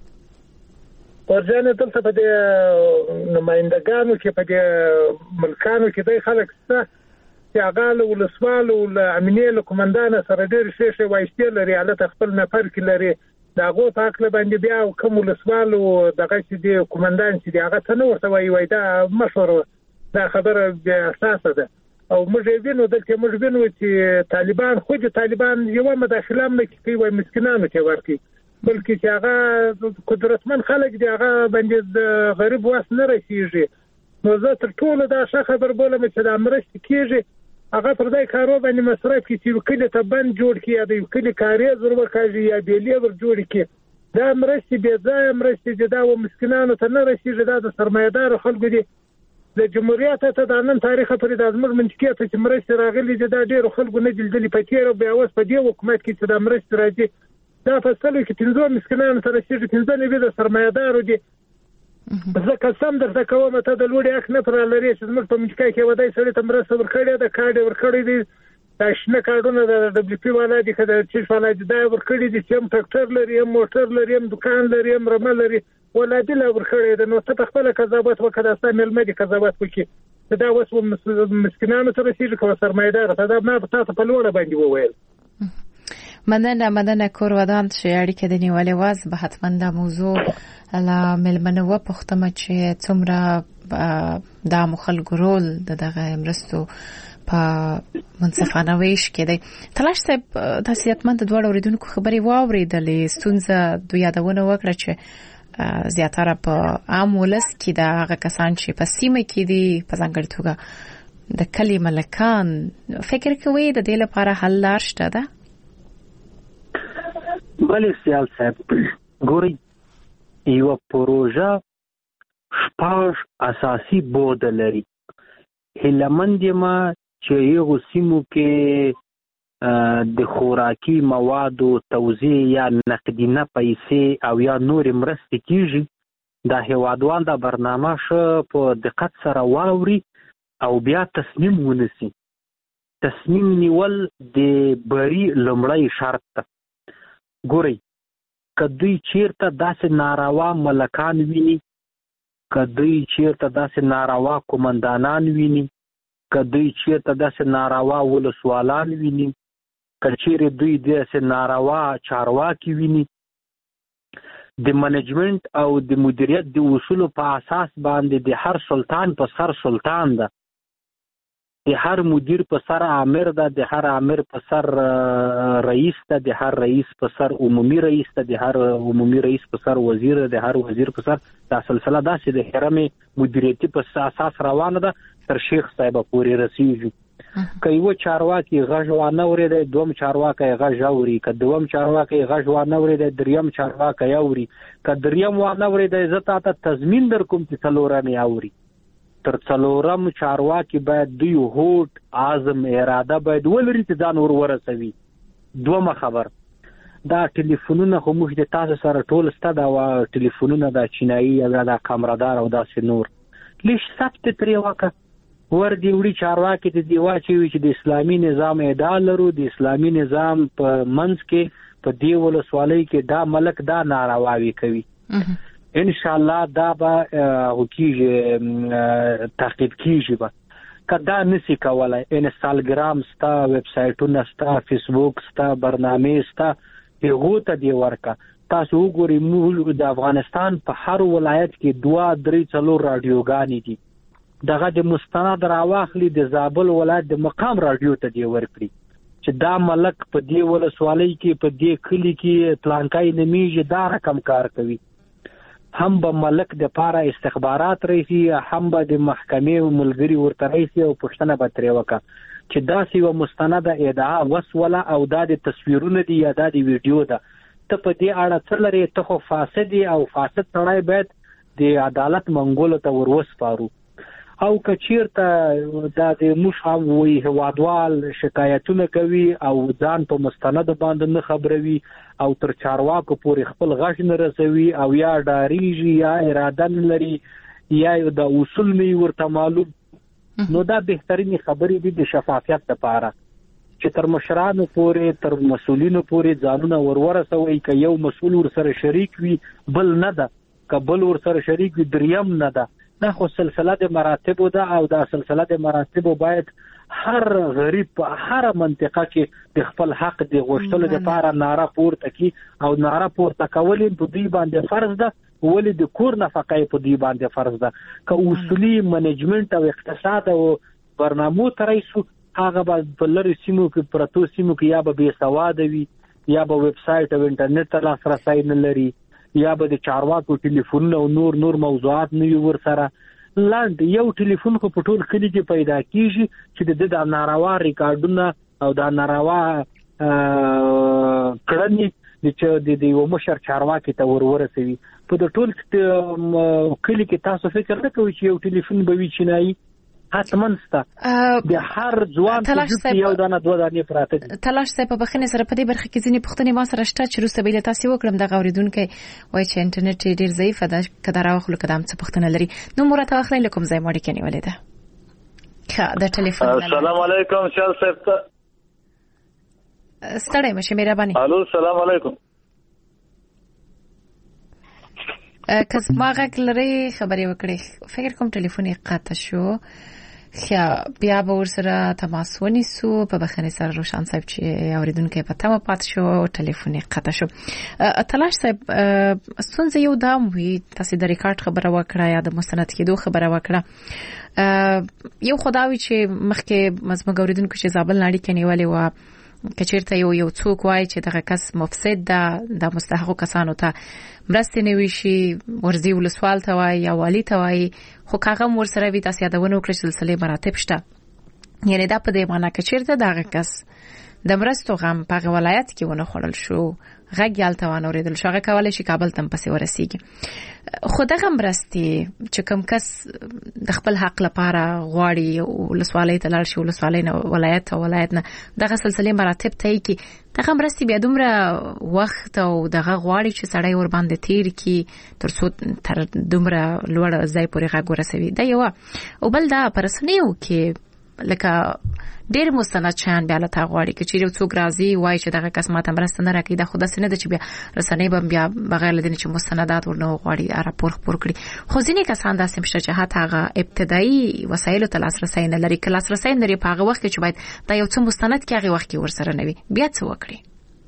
ورځنه دلته په دې نمائندګانو کې په دې ملکانو کې د خلک څخه چې هغه له ولسوالو له امنیه له کمانډان سره ډېر شیشه وایستل لري حالت خپل نفر کې لري داغه په اړه باندې بیا کوم ولسوالو دغه چې د کمانډان چې هغه ته نو ورته وای دا مشوره دا خبره بیا اساسه ده او موږ وینو چې طالبان خو د طالبان یو مداخله هم نه کوي وای مسکینانو ته ورکی بلکې چې هغه قدرتمن خلک دی هغه باندې د غریب واس نه رسیږي نو زه تر ټولو دا خبر بولم چې د امرستي کېږي هغه پر دای کارو باندې مصرف کې چې وکړي ته بند جوړ کړي یا د وکړي کاري ضرورت کوي یا بیلې ور جوړ کړي دا امرستي به ځای امرستي دا و مسکینانو ته نه رسیږي دا د سرمایدار خلکو دي د جمهوریت ته د نن تاریخ پر د ازمر منطقه ته چې مرستي راغلي دا ډېر خلکو نه جلدلي پاتې او بیا اوس په دې حکومت کې چې د مرستي راځي دا فصلو کې تنظیم مسکینانو ته رسیږي تنظیم به د سرمایدارو دي زه قسم درته کوم ته د لوړ حق نه پر لري چې موږ په منطقه کې ودای سره ته مرسته ورکړې د کارډ ورکړې دي د شنه کارډونه د دبليو پی والا دي کله چې والا دي دا ورکړې دي چې هم ټریکټر لري هم موټر لري هم دکان لري هم رمل لري ولادي لا ورکړې ده نو ته خپل قضاوت وکړه سم ملمدي قضاوت وکړي دا اوس مسکینانو ته رسیږي کوم سرمایدار ته دا ما په تاسو په لوړه باندې وویل مننه کور ودان چې اړیکه د نیولې واز به حتما د موضوع لا ملمنه و پختمه چې څومره د مخالګ رول دغه امرستو په منصفانه ویش کې دی تلاش صاحب تاسو یتمن د دوه اوریدونکو خبري واوریدلې ستونزه دوی یادونه وکړه چې زیاتره په عام ولس کې د هغه کسان چې په سیمه کې دي په ځانګړي توګه د کلی ملکان فکر کوي د دې لپاره حل لار شته ده بلې سیال صاحب ګوري یو پروژه شپږ اساسي بود لري هلمند ما چې یو سیمو کې د خوراکي موادو توزیع یا نقدینه پیسې او یا نور مرستې کیږي د هیوادوال د برنامه ش په دقت سره واوري او بیا تصمیم ونیسي تصمیم نیول د بری لمړی شرط ده ګوري کدی چیرته داسې ناروا ملکان ویني کدی چیرته داسې ناروا قومندانان ویني کدی چیرته داسې ناروا ولسوالان ویني کچېره دوی داسې ناروا چارواکي ویني د منیجمنت او د مدیریت د اصولو په اساس باندې د هر سلطان په سر سلطان ده د هر مدیر په سر امیر ده د هر امیر په سر رئیس ده د هر رئیس په سر عمومي رئیس ده د هر عمومي رئیس په سر وزیر ده د هر وزیر په سر دا سلسله داسې د هرم مدیریتي په اساس روانه ده تر شیخ صاحب پورې رسیږي که یو چارواکي غږ وانه اوري دوم چارواکي غږ اوري که دوم چارواکي غږ وانه اوري دریم چارواکي اوري که دریم وانه اوري د عزت ته تضمین در کوم چې څلورم اوري تر څلورم چارواکي باید دوی هوټ عزم اراده باید ولري چې ځان ورسوي دومره خبر دا ټلیفونونه خو موږ د تاسو سره ټول ستاده وا ټلیفونونه د چینایي یا د کامرادار او داسې نور لیش ثبت ترې وکړه ور دی وړي چارواکي د دی واچي چې د اسلامي نظام اعدال لرو د اسلامي نظام په منځ کې په دی ولسوالۍ کې دا ملک دا نارواوي کوي ان شاء الله دا به کیږي تحقیق کیږي به کدا نسی کولای انستالګرام ستا ویب سټونه ستا فیسبوک ستا برنامه ستا هغه ته دی ورکا تاسو وګورئ موږ د افغانستان په هر ولایت کې 2-3 رادیوګانې دي دغه د مستند راواخلي د زابل ولایت د مقام رادیو ته دی ورکړي چې دا ملک په دې ولسوالۍ کې په دې کلی کې پلانکای نمیږي دا رقم کار کوي. هم به ملک د پاره استخبارات رئیسي، هم به د محکمې ملګری ورته رئیسي او پښتنه به ترې وکړه چې دا سی و مستنده ادعا وسوله او دا د تصویرونه دي یا دا د ویډیو ده. ته په دې اړه څه لري؟ ته خو فاسد او فاسد سړی باید د عدالت منګولو ته وروسپارو. او که چیرته دا د موږ هم وایي هوادوال شکایتونه کوي او ځان په مستند باندې نه خبروي او تر چارواکو پورې خپل غږ نه رسوي او یا ډاریږي یا اراده نه لري یا د اصول نه ورته معلوم، نو دا بهترینی خبرې دي د شفافیت لپاره چې تر مشرانو پورې تر مسؤلینو پورې ځانونه ورورسوي. که یو مسؤل ورسره شریک وي بل نه ده، که بل ورسره شریک وي دریم نه ده. دا خو سلسله د مراتبو ده او دا سلسله د مراتبو باید هر غریب په هر منطقه کې د خپل حق د غوښتلو لپاره ناره پورته کی او ناره پورته کول په دوی باندې فرض ده، ولې د کور نفقه په دوی باندې فرض ده. که اصولي منیجمنت او اقتصاد او برنامو ترایسو هغه په لری سیمو کې پرتو سیمو کې یا به بې سواده وي یا به ویب سایټ او انټرنیټ ته لاسرسی نه لري یا به د چارواکو ټلیفون او نور موضوعات نه وي ورسره. لاند یو ټلیفون خو په ټول کلی کې پیدا کیږي چې د ناروا ریکارډونه او د ناروا کړنې چې د یو مشر چارواکي ته ورورسوي. په د ټول کلی کې تاسو فکر نه کوئ چې یو ټلیفون به وي چینایي؟ حتمن ستا د هر ځوان په یو دانه دوه دانې پراته دي. تلاش صاحب په بخښنې سره په دې برخه کې ځینې پوښتنې ما سره شته چې وروسته به له تاسو وکړم. دغه اورېدونکی وایي چې انټرنیټ ډېر ضعیفه ده، که دا راواخلو که دا هم څه پوښتنه لري. نو مرته واخلئ له کوم ځای مو اړیکه نیولې ده؟ ښه د ټلیفون السلام علیکم شال صاحب. ستړی مشه مهرباني. الو السلام علیکم. که زما غږ لري خبرې وکړئ. فکر کوم ټلیفون یې قطع شو. بیا به ورسره تماس ونیسو. په بخښنې سره روشن صاحب چې اوریدونکو په تمه پات شو ټلیفون یې قطع شو. تلاش صاحب ستونزه یو دا وي، تاسو د ریکارډ خبره وکړه یا د مستند کېدو خبره وکړه. یو خداوي چې مخکې مزمګ اوریدونکو چې زابل ناړي کې نیولې و کچیرته یو څوک وای چې دغه کس مفسد ده، د مستحقو کسانو ته مرستې نه وشي ورزي ولسوال ته وای یا والی ته وای، خو کاغه مور سره وی تاسو یادونه وکړه سلسله مراتب شته. یعنی دا په دې معنی کچیرته دغه کس د مرستو غم په ولایت کې ونه خړل شو غږ یالته ونه اوریدل شو، هغه کولای شي کابل ته پسې ورسیږي. خو دغه مرستې چې کوم کس د خپل حق لپاره غواړي ولسوالۍ ته لاړ شي، ولسوالۍ نه ولایت او ولایت نه دغه سلسله مراتب ته کی دغه مرستې بیا دومره وخت او دغه غواړي چې سړی ور باندې تیر کی تر دومره لوړ ځای پورې غږ ورسوي. دا یو او بل دا پرسنیو کې لکه ډېر مستند شان بیا له تا غواړي چې یو څوک راځي وایي چې دغه کس ماته مرسته نه راکړي. دا خو داسې نه ده چې بیا رسنۍ به بیا بغیر له دې چې مستندات ورنه غواړي راپور خپور کړي. خو ځینې کسان داسې شته چې حتی هغه ابتدایي وسایلو ته لاسرسی نه لري. که لاسرسی نه لري په هغه وخت کې چې باید دا یو څه مستند کې هغه وخت کې ورسره نه وي، بیا څه وکړي؟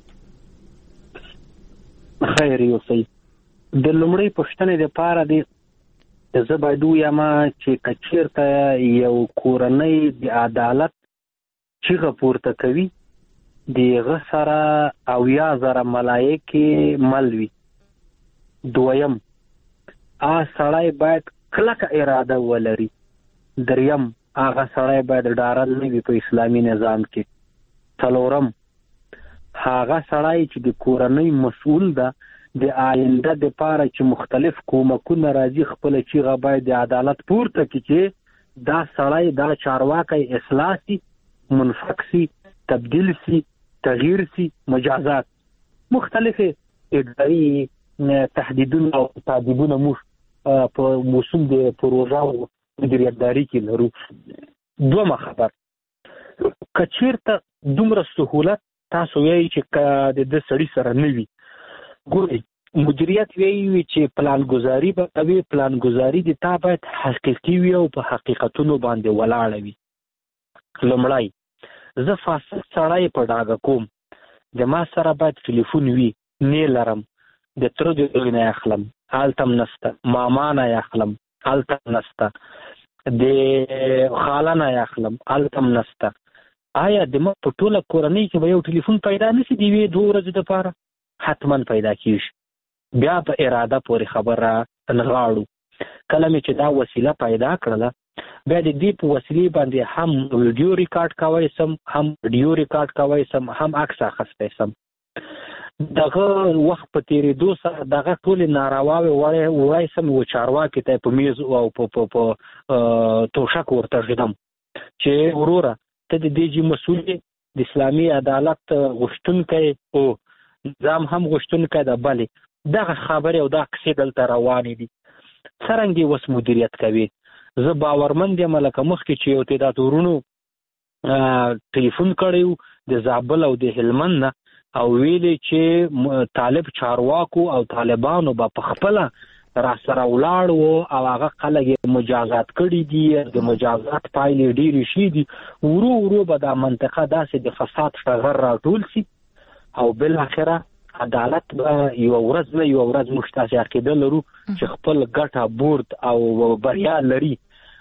خیر یو صحیح د لومړی پوښتنې لپاره دی زه باید وایم چې کچیرته یو کورنۍ د عدالت چیغه پورته کوي دغه سره او یا زره ملایکې مل وي. دویم سړی باید کلکه اراده ولري. دریم هغه سړی باید ډارل نه وي په اسلامي نظام کې. څلورم هغه سړی چې د کورنۍ مسؤل ده د آینده د پاره چې مختلف کومکونه راځي خپل چیغه باید د عدالت پورته کړي چې دا سړی دا چارواکي اصلاح سي، منفق سي، تبدیل سي، تغییر سي، مجازات مختلف اداري تهدیدونه او تعذيبونه مو په موسم د پروژه او مدیریتداري کې لرو. دوه خبر کچیرته دومره سہولت تاسو یې چې د سړی سره نه وي. ګورئ مدیریت وی چې پلان گذاری به کوي، پلان گذاری د تا باید حقیقي وي او په حقیقتونو باندې ولاړ وي. لمړی زه فاسد سړی په ډاګه کوم، د ما سره باید ټلیفون وي، نه لرم، د تر د نه اخلم حالتم نسته، ماما نه اخلم حالتم نسته، د خاله نه اخلم حالتم نسته، آیا د ما په ټوله کورنۍ کې به یو ټلیفون پیدا نشي دی وی 2 ورځې لپاره؟ حتما پیدا کیږي. بیا په اراده پورې خبره لغاړو. کله مې چې دا وسیله پیدا کړله بیا د دې په وسیلې باندې هم ویډیو ریکارډ کوي سم، هم ویډیو ریکارډ کوي سم، هم عکس اخیستی سم. دغه وخت په تیریدو سره دغه ټول نارواوې وای سم و چارواکي ته په میز او په توشک ورته ژدم چې وروره ته د دې جې مسؤل د اسلامي عدالت غوښتونکی او نظام هم غوښتونکی ده. بلې دغه خبرې او دا کیسې دلته روانې دي. څرنګه یې اوس مدیریت کوي؟ زه باورمند یم لکه مخکې چې یو تعداد ورونو ټلیفون کړی د زابل او د هلمند نه او ویلې چې طالب چارواکو او طالبانو به په خپله را سره ولاړ وو او هغه خلک یې مجازات کړي دي، د مجازات پایلې ډېرې شي دي. ورو ورو به دا منطقه داسې د فساد ټغر راټول شي او بالاخره عدالت به یو ورځ نه یو ورځ موږ تاسې عقیده لرو چې خپل ګټه برد او بریا لري.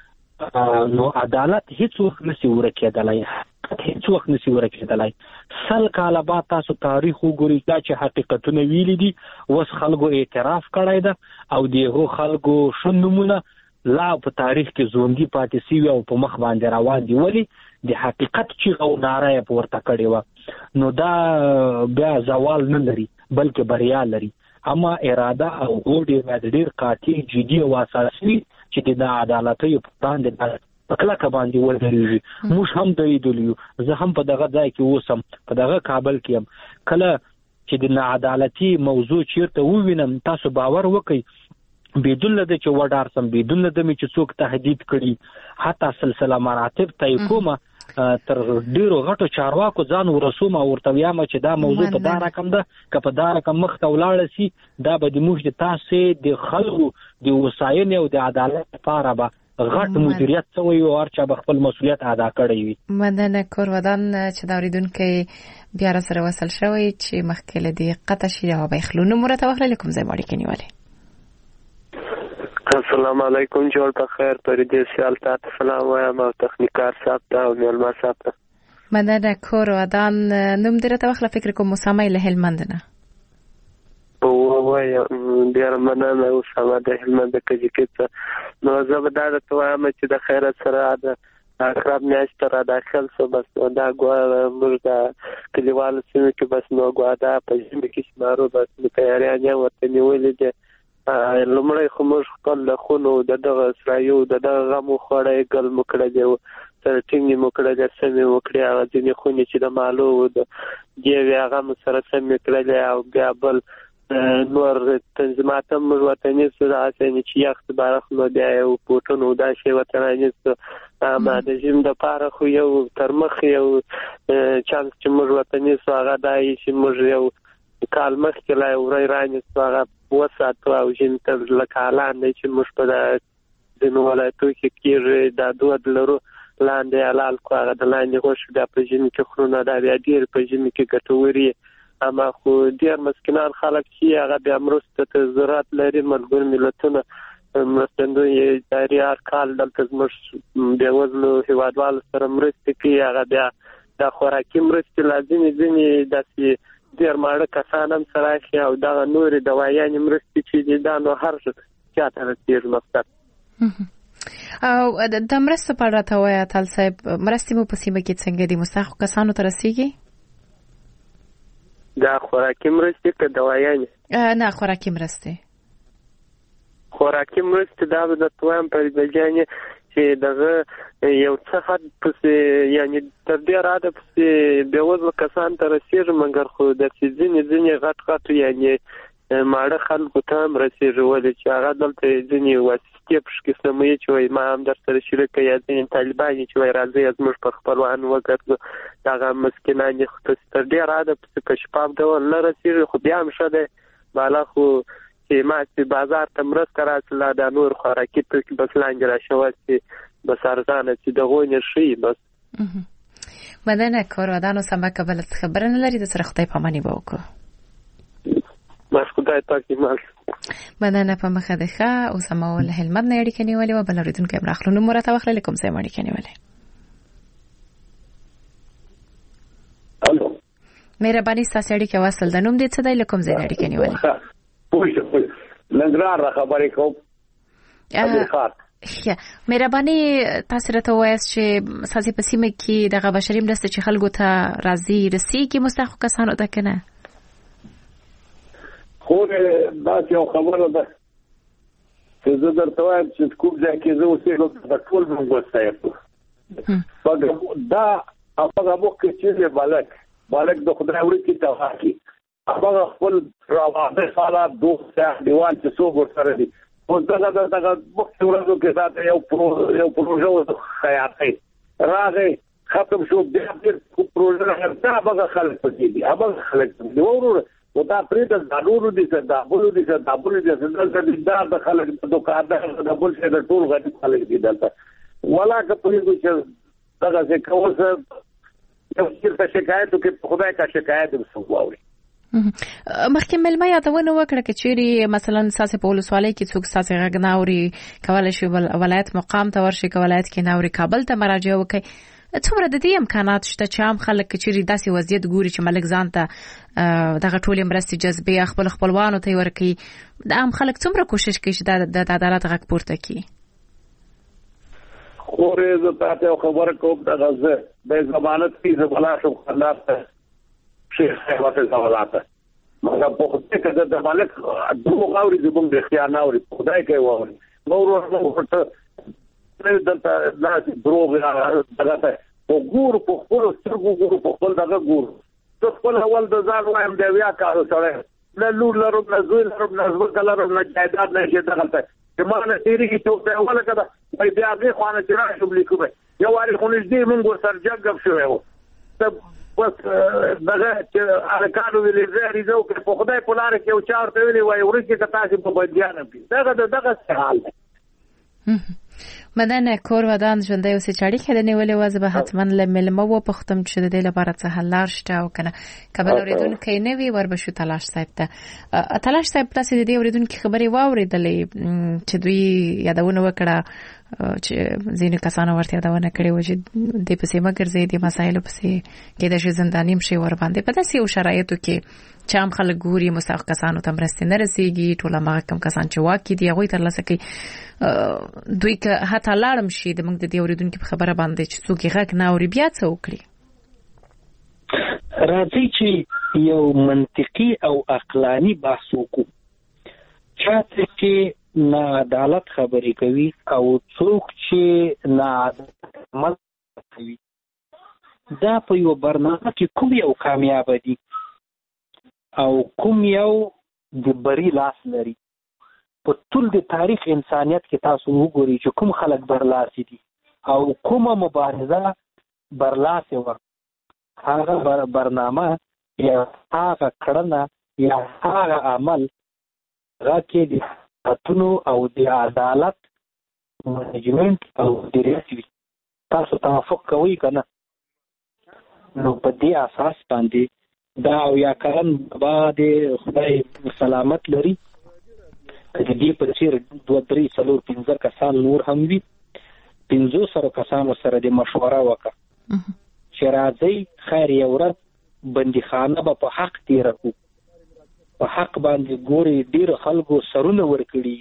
نو عدالت هیڅ وخت نشي ورکېدلی، هیڅ وخت نشي ورکېدلی. 100 کاله بعد تاسو تاریخ وګورئ دا چې حقیقتونه ویلي دي اوس خلکو اعتراف کړی ده او د هغو خلکو ښه نومونه لا په تاریخ کې ژوندي پاتې سوي او په مخ باندې روان دي. ولې د حقیقت چیغه او ناره یې پورته کړې وه. نو دا بیا زوال نه لري بلکې بریا لري. اما اراده او هوډ یې باید ډېر قاطع، جدي او اساسي چې د عدالتیو په وړاندې په کلکه باندې ودرېږي. موږ هم درېدلي یو، زه هم په دغه ځای کې اوسم، په دغه کابل کې یم. کله چې د ناعدالتي موضوع چیرته ووینم تاسو باور وکړئ بدون له چې وډار سم، بدون له چې څوک تهدید کړي، حتی سلسله مراتب طی کومه تر ډیرو غټو چارواکو ځان ورسوم او ورته وایم چې دا موضوع په دا رقم ده، که په دا رقم مخ ته ولاړه شي دا به د موږ د تاسې د خلکو د هوساینې او د عدالت لپاره به غټ مدیریت شوی او هر چا به خپل مسؤلیت ادا کړی وي. مننه کور ودان چې دا اوریدونکي بیا را سره وصل شوی چې مخکې له دې قطع شي او به خلونو مرته واخلې کوم ځای ماړي کې نیولې. السلام علیکم، جوړ په خیر. پرې سیال ته سلام وایم او تخنیکار صاحب ته او میلمه صاحب ته. مننه کور ودان. نوم دې راته واخله، فکر کوم مسامه له هلمند نه. وای ډیر مننه اسامه د هلمند کجکې. نو زه به دا درته وایم چې د خیرت سره د اقرب میاشت را داخل شو، بس دا موږ د کلیوالو سیمې کې بس نو ګواده په ژمي کې شمارو، بس تیاریان یې ورته نیولې دي. لومړی خو موږ خپل له خونو د دغه اسرایو د دغه غم خوړی ګل مو کړی دی، سره ټینګې مو کړی دی، سمې مو کړې. هغه ځینې خونې چې د مالو د دیوې هغه مو سره سمې کړلې او بیا بل نور تنظیمات هم موږ ورته نیسو. داسې چې یخت بارخلو بیا یو پوټونو دا شی ورته رانیسو. د ژمي دپاره خو یو تر مخ یو چانس چې موږ ورته نیسو هغه دا چې موږ یو کال مخکې لا یو وری رانیسو، هغه وساتو او ژمي ته لکه حالان دی چې موږ په ځینو ولایتو کې کېږي دا دود لرو لاندې حلال کو، هغه د لاندې غوښې بیا په ژمي کې خورو، دا بیا ډېر په ژمي کې ګټور وي. اما خو ډېر مسکینان خلک چې هغه بیا مرستې ته ضرورت لري، ملګرو ملتونه مرستندوی ادارې هر کال دلته زموږ بېوزلو هېوادوالو سره مرستې کوي. هغه بیا د خوراکي مرستې لازمي ځینې داسې ډېر ماړه کسان هم سره اخلي او دغه نورې دوایانې مرستې چې دي دا نو هر چا ته رسېږي مقصد. او د مرستو په اړه راته ووایه اتل صاحب، مرستې مو په سیمه کې څنګه دي؟ مستحقو کسانو ته رسېږي؟ دا خوراکي مرستې که دوایانې؟ نه، خوراکي مرستې. خوراکي مرستې دا به درته وایم فریده جانې چې دغه یو څه حد پسې یعنی تر ډېر حده پسې بېوزله کسان ته رسېږي، مګر خو داسې ځینې غټ یعنی ماړه خلکو ته هم رسېږي. ولې چې هغه دلته ځینې واسطې پشت قسمه یې چې وایي ما هم در سره شریکه یا ځینې طالبان یې چې وایي راځئ زموږ پر خپلوان وګرځو، دغه مسکینان یې خو تر ډېر حده پسې په شفاف ډول نه رسېږي. خو بیا هم ښه دی، بالا خو چې ما چې بازار ته مرسته راسله دا نور خوراکي توکي بس لاندې راشوه چې بس ارزانه چې د غونې ښي بس. مننه کور ودانو. سمه کبله خبره نه لري، د سره خدای پاماني به وکړو. بس خدای پاک دې مل. مننه په مخه ده ښه. اسامه له هلمند نه اړیکه نیولې وه، بل اورېدونکی هم راخلو. نوم مو راته واخلئ کوم ځای مو اړیکه نیولې؟ مهرباني ستاسو اړیکه وصل د نوم دې څه دی لکم زه اړیکه نیولې پوه لنګران خبرې کوم مهرباني تاسو راته وایاست چې ساسي په سیمه کې دغه بشري مرسته چې خلکو ته راځي رسیږي مستحق کسانو ته کنه خو دا یو خبره ده چې زه درته وایم چې کوم ځای کې زه اوسېږم د ټول موږ وستایم دا هغه وخت چې بالک د خدای وړي کې توهاکي هغه خپل راوړل حالات دوه دیوان چې څو ورسره دي او دا وخت ورځو کې ساته یو پروژه خیاطي راغی ختم شو د دې پروژه هغه هغه خلک پکې دي هغه خلک دی ورور او دا پرې د ضرورو دي چې دا بولو دي چې دا د خلک د دوکاندار د بل څه د ټول غټي خلک دي دلته ولا که پولیس چې دا څه کوي یو څه شکایت کوي خدای کا شکایت وسوي مخکې ملما یادونه وکړه چې چیرې مثلا ساسه په ولسوالۍ کې څوک ساسه غناوري کولای شي ولایت مقام ته ورشي ولایت کې ناوري کابل ته مراجعه وکړي څومره د دې امکانات شته چې عام خلک چیرې داسې وضعیت ګوري چې ملک ځان ته دغه ټولې مرستې جذبې خپلوانو ته ورکړي د عام خلک څومره کوشش کوي چې د عدالت غږ پورته کړي خورې زه تاسو خبره کوم دغه زه د ضمانت فیس بلا شو خلاص شیخ صاحب ته حواله مګر په دې کې د مالک دغه غوړي د بم د اختیار نه وري خدای کوي ووري نور ورته دلته لاس دروغ دغه په ګور په خپل سترګو ګور په خپل دغه ګور څه خپل اول د ځان وایم دی بیا کارو سره نه لور لرم نه زوی لرم نه زوی کلرم نه جایداد نه شي دغه ته چې ما نه تیری کی ته اوله کده وای بیا غي خوانه چې راځم لیکم یو واری خو نږدې موږ سره جګب شوو بس دغه چې ارکانو ویلې زهري زو کې په خدای په لار کې او چارته ویلې وای ورته کې تاسو په بدیان پی دغه حال مدن کور ودان ژوندۍ اوسې چاړي کې نیولې وازه به حتما لملمه و پختم چې د دې لپاره څه حل لار شته او کنه کبل اوریدونکو نه وی ور بشو تلاش صاحب ته تلاش صاحب تاسو د دې اوریدونکو خبري واوریدلې چې دوی یادونه وکړه چې ځینې کسانو ورته یادونه کړې و چې د پسې مګرځي د مسایلو پسې کې د زندانیم شي ور باندې په داسې شرایطو کې چې عام خلک ګوري مستحق کسانو ته مرستې نه رسیږي ټول هغه کم کسان چې واکې دي هغه ترلاسه کوي دوی که حتی لاړم شي د موږ د دې اوریدونکو په خبره باندې چې څوک غږ نه اوري بیا څه وکړي راځي چې یو منطقي او عقلاني بحث وکړو چې نه عدالت خبرې کوي او څوک چې نه عمل کوي دا په یو برنامه کې کوم یو کامیاب دي او کوم یو د بری لاس لري په ټول د تاریخ انسانیت کې تاسو وګورئ چې کوم خلک برلاسي دي او کومه مبارزه برلاسي و هغه برنامه یا هغه کړنه یا هغه عمل راکې دي اتونو او د عدالت منیجمنت او مدیریت وي تاسو توافق کوئ کنه نو په دې اساس باندې دا او یا کلن بعد خدای سلامت لري چې دې په چیر 2-3-4-5 کسان نور هم وي 500 کسانو سره د مشوره وکړه چې راځي خیر یو ورځ بندیخانه به په حق تیرکو په حق باندې ګوري ډیر خلکو سرونه ورکړي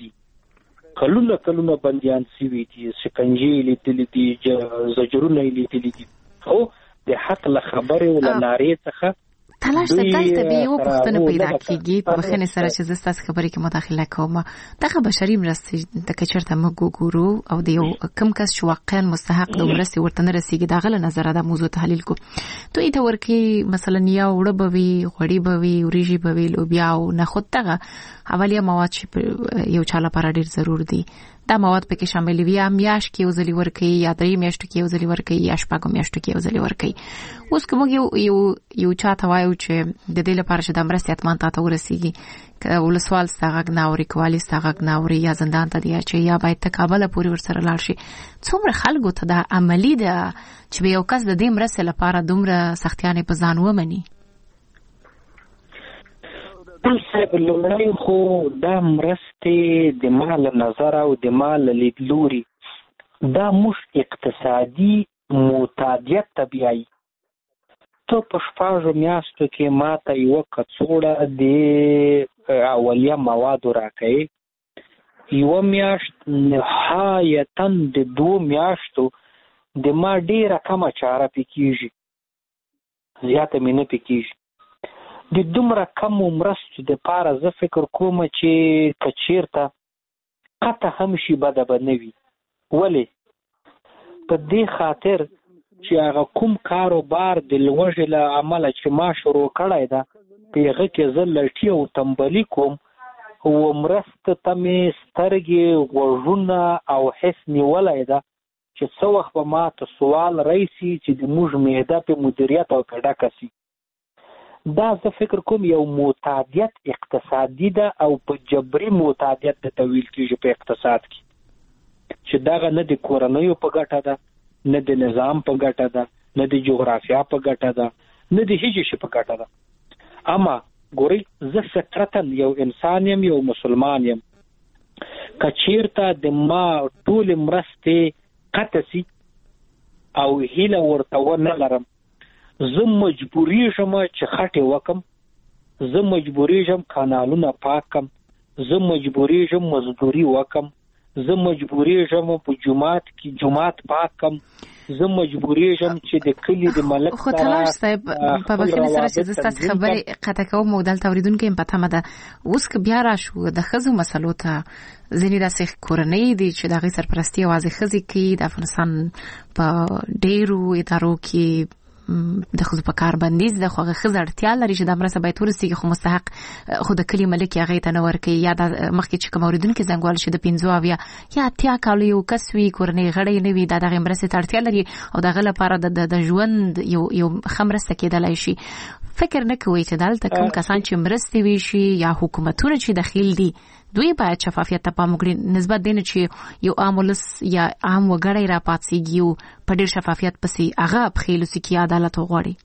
کلونه بنديان سوي دي شکنجې لیدلې دي زجرونه لیدلې دي او د حق له خبره ول نارې څخه تلاش ته به یو پښتنه پیدا کیږي په بخنه سره چې زستا خبرې کې مداخله کوم دغه بشري مرستې د کچرته موږ ګورو او د یو کم کس چې واقعا مستحق د مرستې ورته نه رسیږي دغه نظر دا موضوع تحلیل کو دوی ته ورکی مثلا یا وړه بوي غوړي بوي وريجي بوي لوبیا او نه خود دغه اولیه مواد چې یو چاله لپاره ډیر ضرور دي دا مواد پکې شامل وي میاش کې وزلي ورکي یا درې میاشتو کې وزلي ورکي یا شپږ میاشتو کې وزلي ورکي اوس کوم یو چاته وایو چې د دې لپاره چې د مرستې اتمان ته ورسیږي ولسوال ستغه ناوري کوالی ستغه ناوري یا زندان ته دی چې یا باید تکابل پوری ورسره لاړ شي څومره خلکو ته دا عملی ده چې یو کس د دې مرستې لپاره دومره سختیانه په ځان ومني صاحب لومړی خو دا مرستې د مال نظر او د مال لیدلوري دا مش اقتصادي معتادیت طبيعي ته په شپږو میاشتو کې ماته یوه کڅوړه د اولیه موادو راکوي، یوه میاشت نهایتا د 2 میاشتو د ما ډېره کمه چاره پې کېږي، زیاته مې نه پې کېږي. د دومره کمو مرستو دپاره زه فکر کوم چې که چېرته قطع هم شي بده به نه وي. ولې؟ په دې خاطر چې هغه کوم کاروبار د لوږې له عمله چې ما شروع کړی ده په هغه کې زه لټي او تنبلي کوم او مرستو ته مې سترګې، غوږونه او حس نیولی ده چې څه وخت به ما ته سوال راشي چې د موږ معده په مدیریت او په ډکه سي. دا زه فکر کوم یو معتادیت اقتصادي ده او په جبري معتادیت د تویل کېږي په اقتصاد کې، چې دغه نه د کورنیو په ګټه ده، نه د نظام په ګټه ده، نه د جغرافیا په ګټه ده، نه د هیڅ شي په ګټه ده. اما ګورئ، زه فطرتاً یو انسان یم، یو مسلمان یم. که چېرته د ما ټولې مرستې قطع سي او هیله ورته ونه لرم، زه مجبوریږم چې خټې وکم، زه مجبوریږم کانالونه پاک کم، زه مجبوریږم مزدوري وکم، زه مجبوریږم په جماعت پاک کم، زه مجبوریږم چې د کلي د ملک خو تلاش صاحب په بخښنې سره چې زه ستاسو خبرې قطع کوم او دلته اوریدونکو هم په تمه ده. اوس که بیا راشو د ښځو مسلو ته، ځینې داسې کورنۍ دي چې د هغې سرپرستي یوازې ښځې کوي. د افغانستان په ډېرو ادارو کې د ښځو په کار بندیز ده، خو هغه ښځه اړتیا لري چې دا مرسته باید ورسېږي، خو مستحق خو د کلي ملک یې هغې ته نه ورکوي. یا د مخکې چې کوم اورېدونکي زنګ وهل چې د 15 یا 80 کالو یو کس وي، کورنۍ غړی نه وي، دا دغې مرستې ته اړتیا لري او د هغه لپاره د ژوند یو ښه مرسته کېدلی شي. فکر نه کوئ چې دلته کوم کسان چې مرستې ویشي یا حکومتونه چې دخیل دي دوی باید شفافیت ته پام وکړي، نسبت دی نه چې یو عام ولس یا عام وګړی را پاڅېږي او په ډېر شفافیت پسې هغه پښې لوڅي کړي، عدالت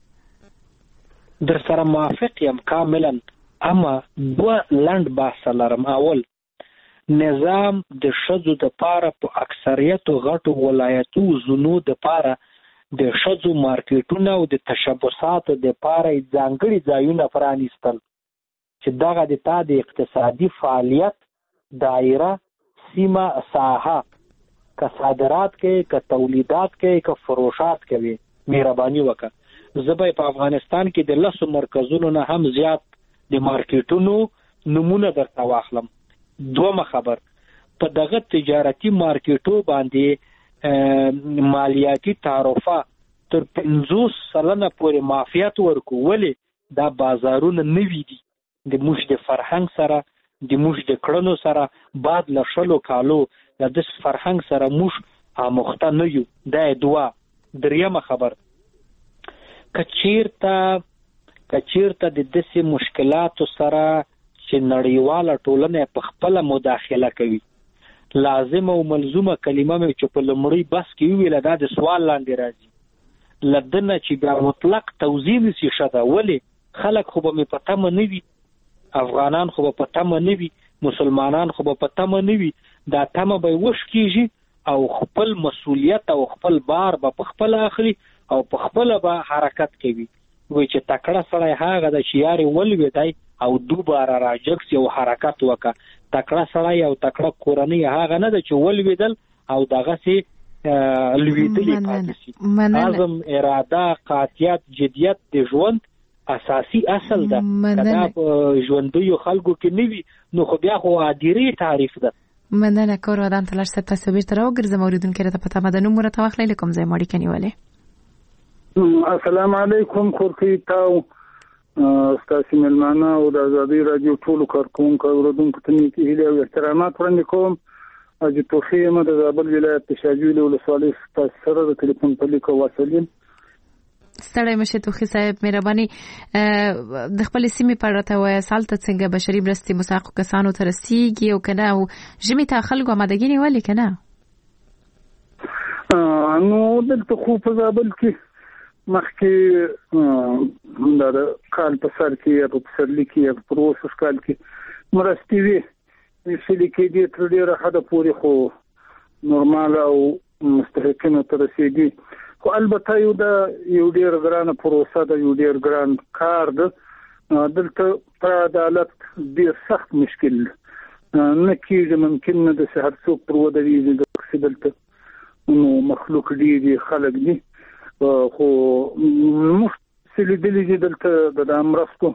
وغواړي. در سره موافق یم کاملا، اما 2 لنډ بحث لرم. اول، نظام د ښځو دپاره په اکثریتو غټو ولایتو زونو دپاره د ښځو مارکیټونه او د تشبثاتو دپاره ځانګړي ځایونه پرانیستل چې دغه د تا د اقتصادي فعالیت دایره، سیمه، ساحه، که صادرات کوي، که تولیدات کوي، که فروشات کوي، مهرباني وکړه. زه به په افغانستان کې د 10 مرکزونو نه هم زیات د مارکیټونو نمونه درته واخلم. دومه خبر، په دغه تجارتي مارکیټو باندې مالیاتي تعرفه تر 50% پورې معافیت ورکو. ولې؟ دا بازارونه نوي دي، د موږ د فرهنګ سره، د موږ د کړنو سره بعد له 20 کالو د دې فرهنګ سره موږ آموخته نه یو. دا 2. دریمه خبر، که چېرته د داسې مشکلاتو سره چې نړیواله ټولنه په خپله مداخله کوي، لازم او ملزومه کلمه مې چې په لومړي بس کې وویله دا د سوال لاندې راځي، له ده نه چې بیا مطلق توضیح نشي ښه ده. ولې؟ خلک خو به مې په تمه نه وي، افغانان خو به په تمه نه وي، مسلمانان خو به په تمه نه وي. دا تمه به وشکېږي او خپل مسؤلیت او خپل بار به په خپل اخلي او په خپل به حرکت کوي. وای چې تکړه سړی هغه د چې یارې ولوېدی او دوباره راجګ سي او حرکت وکړه. تکړه سړی او تکړه کورنۍ هغه نه ده چې ولوېدل او دغسې لوېدلې پاتې سي. عزم، اراده، قاطعیت، جدیت د ژوند اساسي اصل ده. که دا په ژوندیو خلکو کې نه وي نو خو بیا خو عادري تعریف ده. مننه. کور ودان تلاش صاحب، تاسو بیرته راوګرځم. اوریدونکي راته په تمه ده، نوم ورته واخلئ له کوم ځای مو اړیکه نیولې. السلام علیکم. خورکۍ تاو ستاسو مېلمانه او د ازادۍ راډیو ټولو کارکوونکو او اوریدونکو ته مې هیلې او احترامات وړاندې کوم. حاجي توخی یم د زابل ولایت د شاجوی له ولسوالۍ ستاسو سره د ټلیفون په لیکو واصل یم. ستړی مشه توخی صاحب، مهرباني د خپل سیمې په اړه راته ووایه، هلته څنګه بشري مرستې مستحقو کسانو ته رسیږي او که نه، او ژمي ته خلکو امادګي نیولې که نه؟ نو دلته خو په زابل کې مخکې د کال په سر کې یا په پسرلي کې یا په اوسس کال کې مرستې وي ویشلې کېدې تر ډېره حده پورې، خو نورمال او مستحقینو ته رسېدي. خو البته یو ډیر ګرانه پروسه ده، یو ډیر ګران کار ده. دلته پر عدالت ډیر سخت مشکل نه کېږي، ممکن نه د هر څوک پر ودرېږي د دلته نو مخلوق ډیر خلک دي. خو موږ چې لیدلي دي دلته د امرستو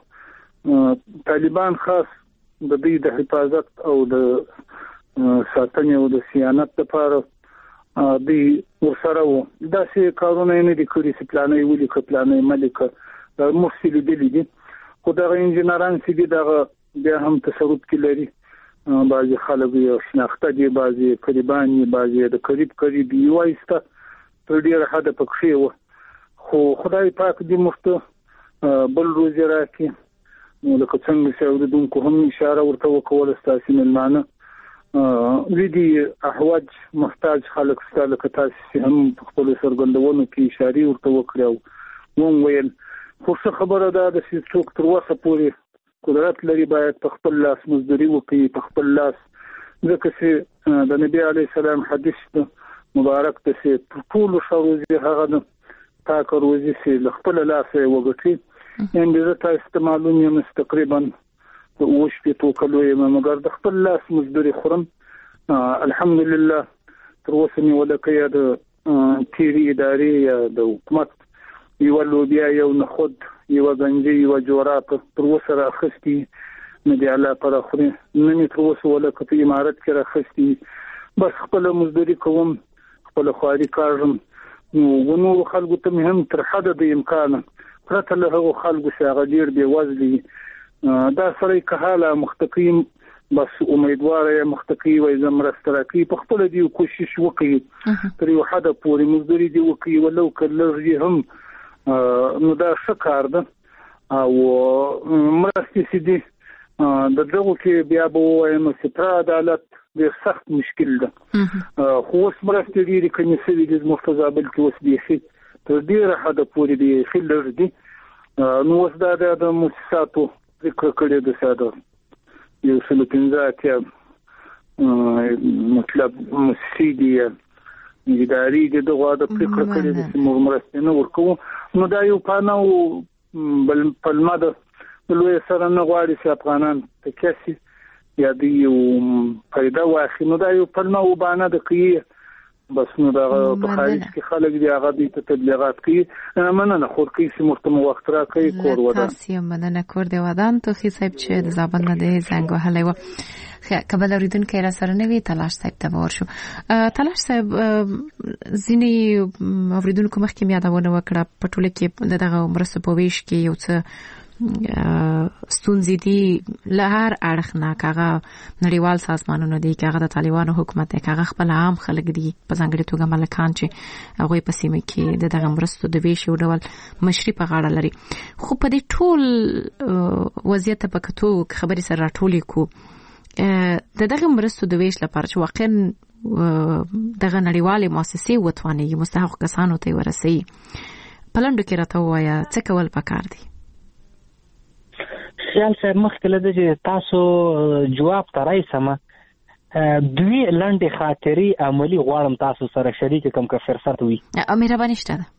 طالبان خاص د دې د حفاظت او د ساتنې او د صیانت لپاره دوی ورسره وو. داسې کارونه نه دي کړي چې پلانې ولیکه پلانې ملیکه موږ چې لیدلي دي. خو دغه انجینران چې دي دغه بیا هم تصرف کې لري، بعضې خلک یې شناخته دي، بعضې قریبان یې، بعضې د قریب یې وایسته تر ډېره حده پکښې وه. خو خدای پاک دې موږ ته بل روزي راکړي. نو لکه څنګه چې اورېدونکو هم اشاره ورته وکوله ستاسې مېلمانه دي احوج محتاج خلک شته، لکه تاسې چې هم په خپلو څرګندونو کې اشارې ورته وکړې او وویل. خو څه خبره ده د چې څوک تر اوسه پورې قدرت لري باید په خپل لاس مزدوري وکړي، په خپل لاس، ځکه چې د نبي علیه السلام حدیث مبارک ده چې تر ټولو ښه روزي هغه ده پاکه روزي چې له خپله لاسه یې وګټي. یعنې زه تاسو ته معلوم یم تقریبا د 8 کالو یم، مګر د خپل لاس مزدوري خورم. الحمدلله تر اوسه مې ولکه یا د تیرې ادارې یا د حکومت یوه لوبیا، یو نخود، یوه گنجې، یوه جوراپ تر اوسه راخستي نه دي الله پر خوري، نه مې تر اوسه ولکه په امارت کې راخستي. بس خپله مزدوري کوم، خپله خواري کاږم. نو نورو خلکو ته مې هم تر حده د امکانه پرته له هغو خلکو چې هغه ډېر بېوزلي دا سړی که حاله مختقیم بس امیدواره یا مختقی وای زه مرسته راکوي، په خپله دې کوشش وکړي تر یو حده پورې مزدوري دې وکړي ولو که لږ هم، نو دا ښه کار ده. او مرستې چې دي د دغو کې بیا به ووایم چې پر عدالت ډېر سخت مشکل ده. خو اوس مرستې ډېرې کمې شوي دي زموږ په زابل کې، اوس بیخي تر ډېره حده پورې بیخي لږ دي. نو اوس دا د مؤسساتو پرېکړه کړې ده چې د 115 مطلب مؤسسې دي یا ادارې دي دغه د پرېکړه کړې ده چې موږ مرستې نه ورکوو. نو دا یو پانه بل پلمه ده، لوی سره نه غواړي چې افغانان تکیه شي یا دوی یو فایده واخلي. نو دا یو پلمه وبانه ده کوي بس. نو دا په خارج کې خلک دي هغه دوی ته تبلیغات کوي. مننه خورکۍ چې موږ ته وخت راکوي. کور ودان تاسو مننه کور دی ودان توخي صاحب چې د زابل نه دی زنګ وهلی و. کبل اوریدونکو را سره نوی تلاش صاحب ته ورشو. تلاش صاحب ځینې اوریدونکو مخکې مې یادونه وکړه په ټوله کې دغه مرسته په ویش کې یو څه ستونزې دي له هر اړخ نه، هغه نړیوال سازمانونه دي، هغه د طالبانو حکومت دی، هغه خپل عام خلک دي، په ځانګړې توګه ملکان چې هغوی په سیمه کې د دغه مرستو د ویش یو ډول مشري په غاړه لري. خو په دې ټول وضعیت په کتو خبرې سره راټولې کو د دغه مرستو د ویش لپاره چې واقعا دغه نړیوالې مؤسسې وتوانېږي مستحق کسانو ته یې ورسوي، په لنډو کې راته ووایه څه کول پکار دي؟ خیال صاحب مخکې له دې چې تاسو جواب ته رایسم، دوی لنډې خاطرې عملي غواړم تاسو سره شریک کوم که فرصت وي. مهرباني شته ده.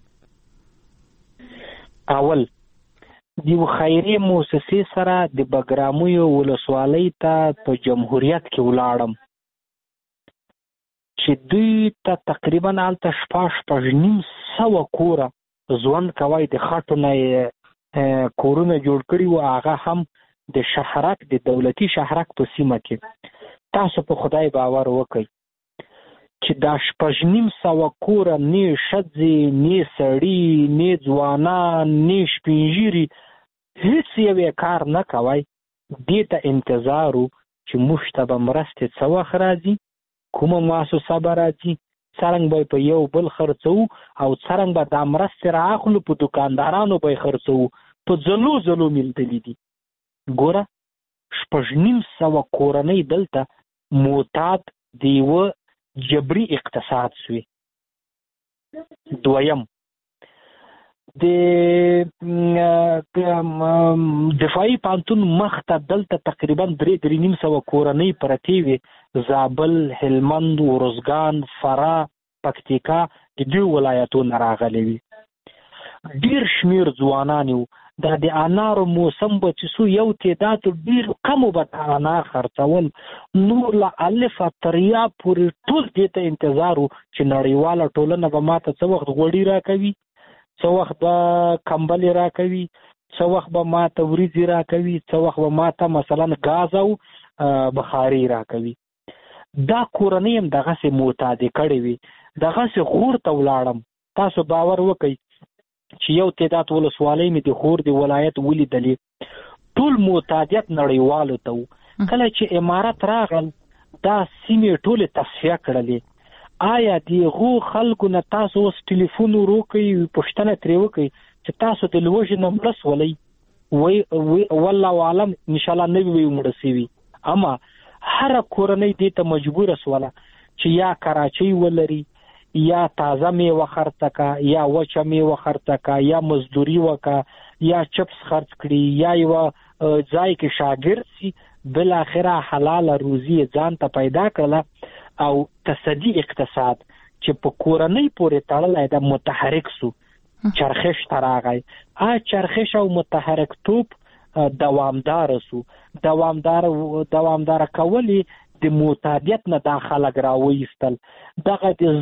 اول د یو خیري مؤسسې سره د بګرامیو ولسوالۍ ته په جمهوریت کې ولاړم چې دوی ته تقریبا هلته 6,500 کوره ژوند کوي، د خټو نه کورونه جوړ کړي و، هغه هم د شهرک د دولتي شهرک په سیمه کې. تاسو په خدای باور وکړئ چې دا 6,500 کوره نه ښځې نه سړي نه ځوانان نه سپین ږیري هیڅ یو کار نه کوي. دې ته انتظار و چې موږ ته به مرستې څه وخت راځي، کومه مؤسسه به راځي، څرنګه به په یو بل خرڅو او څرنګه به دا مرستې رااخلو، په دوکاندارانو به یې خرڅو. په ځلو ځلو ملتلي دي. ګوره 6,500 کورنۍ دلته معتاد د یوه جبري اقتصاد شوي. دویم د دفاعي پانتون مخ ته دلته تقریبا 3,500 کورنۍ پرتې وي. زابل، هلمند، ورزګان، فراه، پکتیکا د دوی ولایتونو راغلي وي. ډیر شمیر ځوانان یو د انارو موسم به چې سو یو تعداد ډیر کم به انار خرڅول، نور له الف تر یا پورې ټول دې ته انتظار چې نړیواله ټولنه به ماته څه وخت غوړي راکوي، څه وخت به کمبلې راکوي، څه وخت به ماته وریځې راکوي، څه وخت به ماته مثلا غاز او بخاري راکوي. دا کورنۍ هم دغسې معتادې کړې وي، دغسې غور ته ولاړم. تاسو باور وکئ چې یو تعداد ولسوالۍ مې د خور د ولایت ولیدلې، ټول معتادیت نړیوالو ته وو. کله چې امارت راغل دا سیمې ټولې تصفیه کړلې. آیا دغو خلکو نه تاسو اوس ټلیفون وروکئ، پوښتنه ترې وکئ چې تاسو د لوږې نه مړه سولئ؟ والله عالم انشاءالله نه وي مړه سوي. اما هره کورنۍ دې ته مجبوره سوله چې یا کراچۍ ولري، یا تازه میوه خرڅه کا، یا وچه میوه خرڅه کا، یا مزدوري وکا، یا چپس خرڅ کړي، یا یو ځای کې شاګرد سي، بل اخره حلاله روزي ځان ته پیدا کړله او تصدي اقتصاد چې په کورنۍ پورې تړلی د متحرک سو چرخش تراغی. چرخش او متحرک توپ دوامدار سو. دوامدار کولی د معتادیت نه دا خلک راویستل. دغه د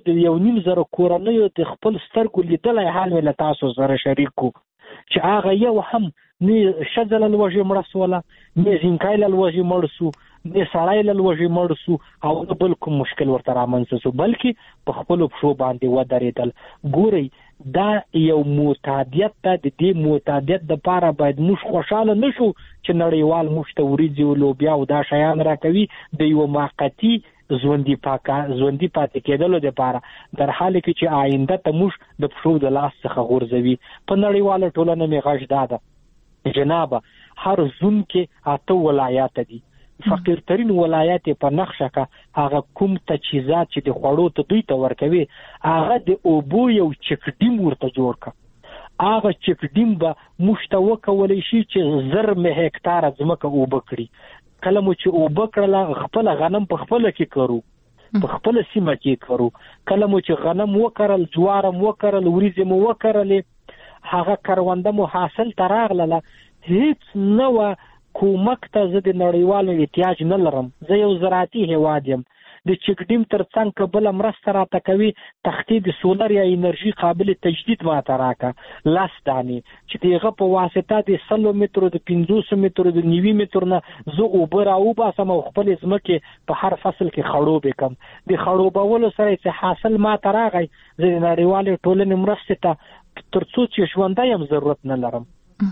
1.5 کورنیو د خپل سترګو لیدلی حال مې له تاسو سره شریک کو چې هغه یو هم نه ښځه له لوږې مړه سوله، نه زینکی له لوږې مړ سو، نه سړی له لوږې مړ سو او نه بل کوم مشکل ورته رامنځته سو، بلکې په خپلو پښو باندې ودرېدل. ګورئ دا یو معتادیت ده. د دې معتادیت دپاره باید موږ خوشحاله نه شو چې نړیوال موږ ته وریځې او لوبیا او دا شیان راکوي د یو موقتي ژوندي پاتې کېدلو دپاره، در حال کې چې آینده ته موږ د پښو د لاس څخه غورځوي. په نړیواله ټولنه مې غږ دا ده جنابه، هر زون کې 8 ولایات دي. فقیرترین ولایت په نقشه کا هغه کوم تجهیزات چې د خوړو ته دوی ته ورکوي، هغه د اوبو یو چکډیم ورته جوړ کا. هغه چکډیم به موږ ته وکولی شي چې 1000 هکتاره ځمکه اوبه کړي. کله مو چې اوبه کړله خپله غنم په خپله کې کرو، په خپله سیمه کې کرو. کله مو چې غنم وکرل، جوار مو وکرل، وریځې مو وکرلې، هغه کرونده مو حاصل ته راغله، هیڅ نه وه کومک ته زه د نړیوالو احتیاج نه لرم. زه یو زراعتي هیواد یم. د چکډیم تر څنګ که بله مرسته راته کوي، تختې د سولر یا انرژي قابل تجدید ماته راکه 10 دانې چې د هغه په واسطه د 100 مترو د 500 مترو د 90 مترو نه زه اوبه راوباسم او خپلې ځمکې په هر فصل کې خړوبې کړم. د خړوبولو سره چې حاصل ماته راغی، زه د نړیوالې ټولنې مرستې ته تر څو چې ژوندی یم ضرورت نه لرم.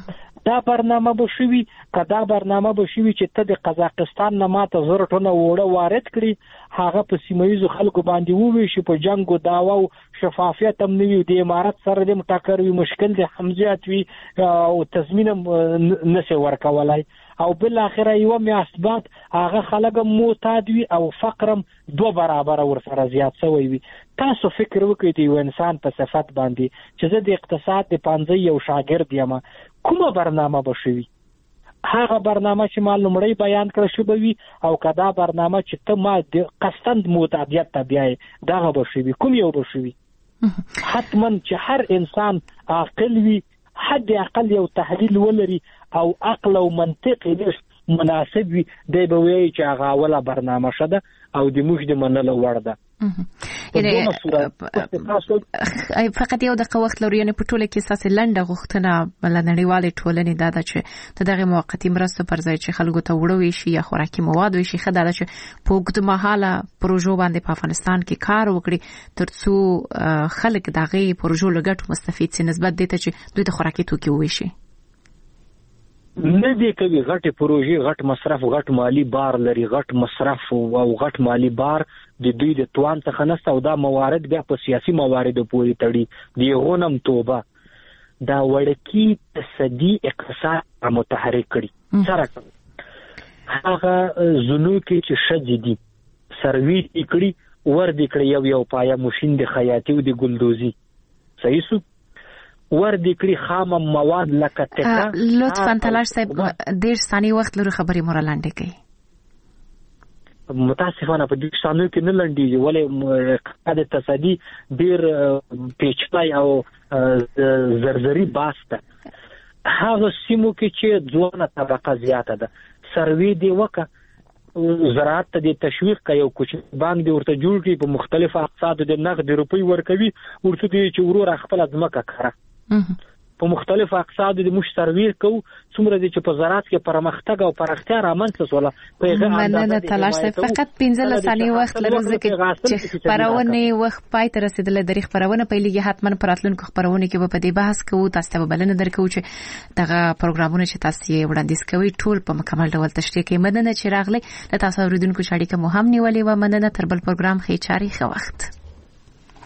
دا برنامه به شوي که دا برنامه به شوي چې ته د قزاقستان نه ماته 1000 ټنه اوړه وارد کړي، هغه په سیمهیزو خلکو باندې وویشي، په جنګ و دعوا او شفافیت هم نه وي، د امارت سره د ټکر وي، مشکل د هم زیات وي او تضمین هم نشي ورکولی، او بالاخره یوه میاشت بعد هغه خلک هم معتاد وي او فقر هم 2 برابره ورسره زیات شوی وي. تاسو فکر وکړئ د یو انسان په صفت باندې چې زه د اقتصاد د پانځه یو شاګرد یم، کومه برنامه به شوي؟ هغه برنامه چې ما لومړی بیان کړه شو به وي، او که دا برنامه چې ته ما د قصداً معتادیت ته بیایې دغه به شوي، کوم یو به شوي؟ حتما چې هر انسان عاقل وي، حد اقل یو تحلیل ولري او عقل او منطق یې مناسب وي، دی به وایي چې هغه اوله برنامه ښه ده او د موږ د منلو وړ ده. فقط یو دقیقه وخت لرو، یعنی په ټوله کې ستاسې لنډه غوښتنه له نړیوالې ټولنې دا ده چې د دغې موقتي مرستو پر ځای چې خلکو ته وړه ویشي یا خوراکي مواد ویشي، ښه دا ده چې په اوږدمهاله پروژو باندې په افغانستان کې کار وکړي تر څو خلک د هغې پروژو له ګټو مستفید سي، نسبت دې ته چې دوی ته خوراکي توکي وویشي. نه دی کوي غټې پروژې، غټ مصرف، غټ مالی بار لري، غټ مصرف او غټ مالی بار د دوی د توان څخه نشته، او دا موارد بیا په سیاسي مواردو پورې تړي. د هغو نه هم توبه، دا وړکي تصدي اقتصاد متحرک کړي. سره هغه زونو کې چې ښځې دي سروي یې کړي، ور دې کړي یو پایه ماشین د خیاطي او د ګلدوزي، صحیح سو ور دې کړي خام مواد لکه ټکا. لطفاً تلاش صاحب 10 ثانیې وخت لرو، خبرې مو را لاندې کړئ. متاسفانه په دې ستانو کې نه لنډیږي ولې د تصدی ډیر پیچلای او زرزری باسته هغه سیمو کې چې ځوانه طبقه زیاته ده سروي دی وکړه زراعت ته د تشویق کوي او کوچ باندې ورته جوړ کړي په مختلفو اقتصاد د نقد روپی ورکوي ورته دی چې ورور خپل ځمکه کړه په مختلفو اقتصاد د مش سرویر کو څومره چې په زراعت کې پرمختګ او پراختیا رامنځته شول په مننه تلاش فقط 15 ثانیې وخت لرو چې خبرونه وخت پای ته رسیدل د خبرونه پیلېږي حتما پراتلونکو خبرونه کې په دې بحث کوو تاسو ته بلنه درکو چې دغه پروګرامونه چې تاسو یې وړاندیز کوي ټول په مکمل ډول تشریح کوي مننه چې راغلي له تاسو اوریدونکو شاړې کوم هم نیولې و مننه تر بل پروګرام خې چاري خو وخت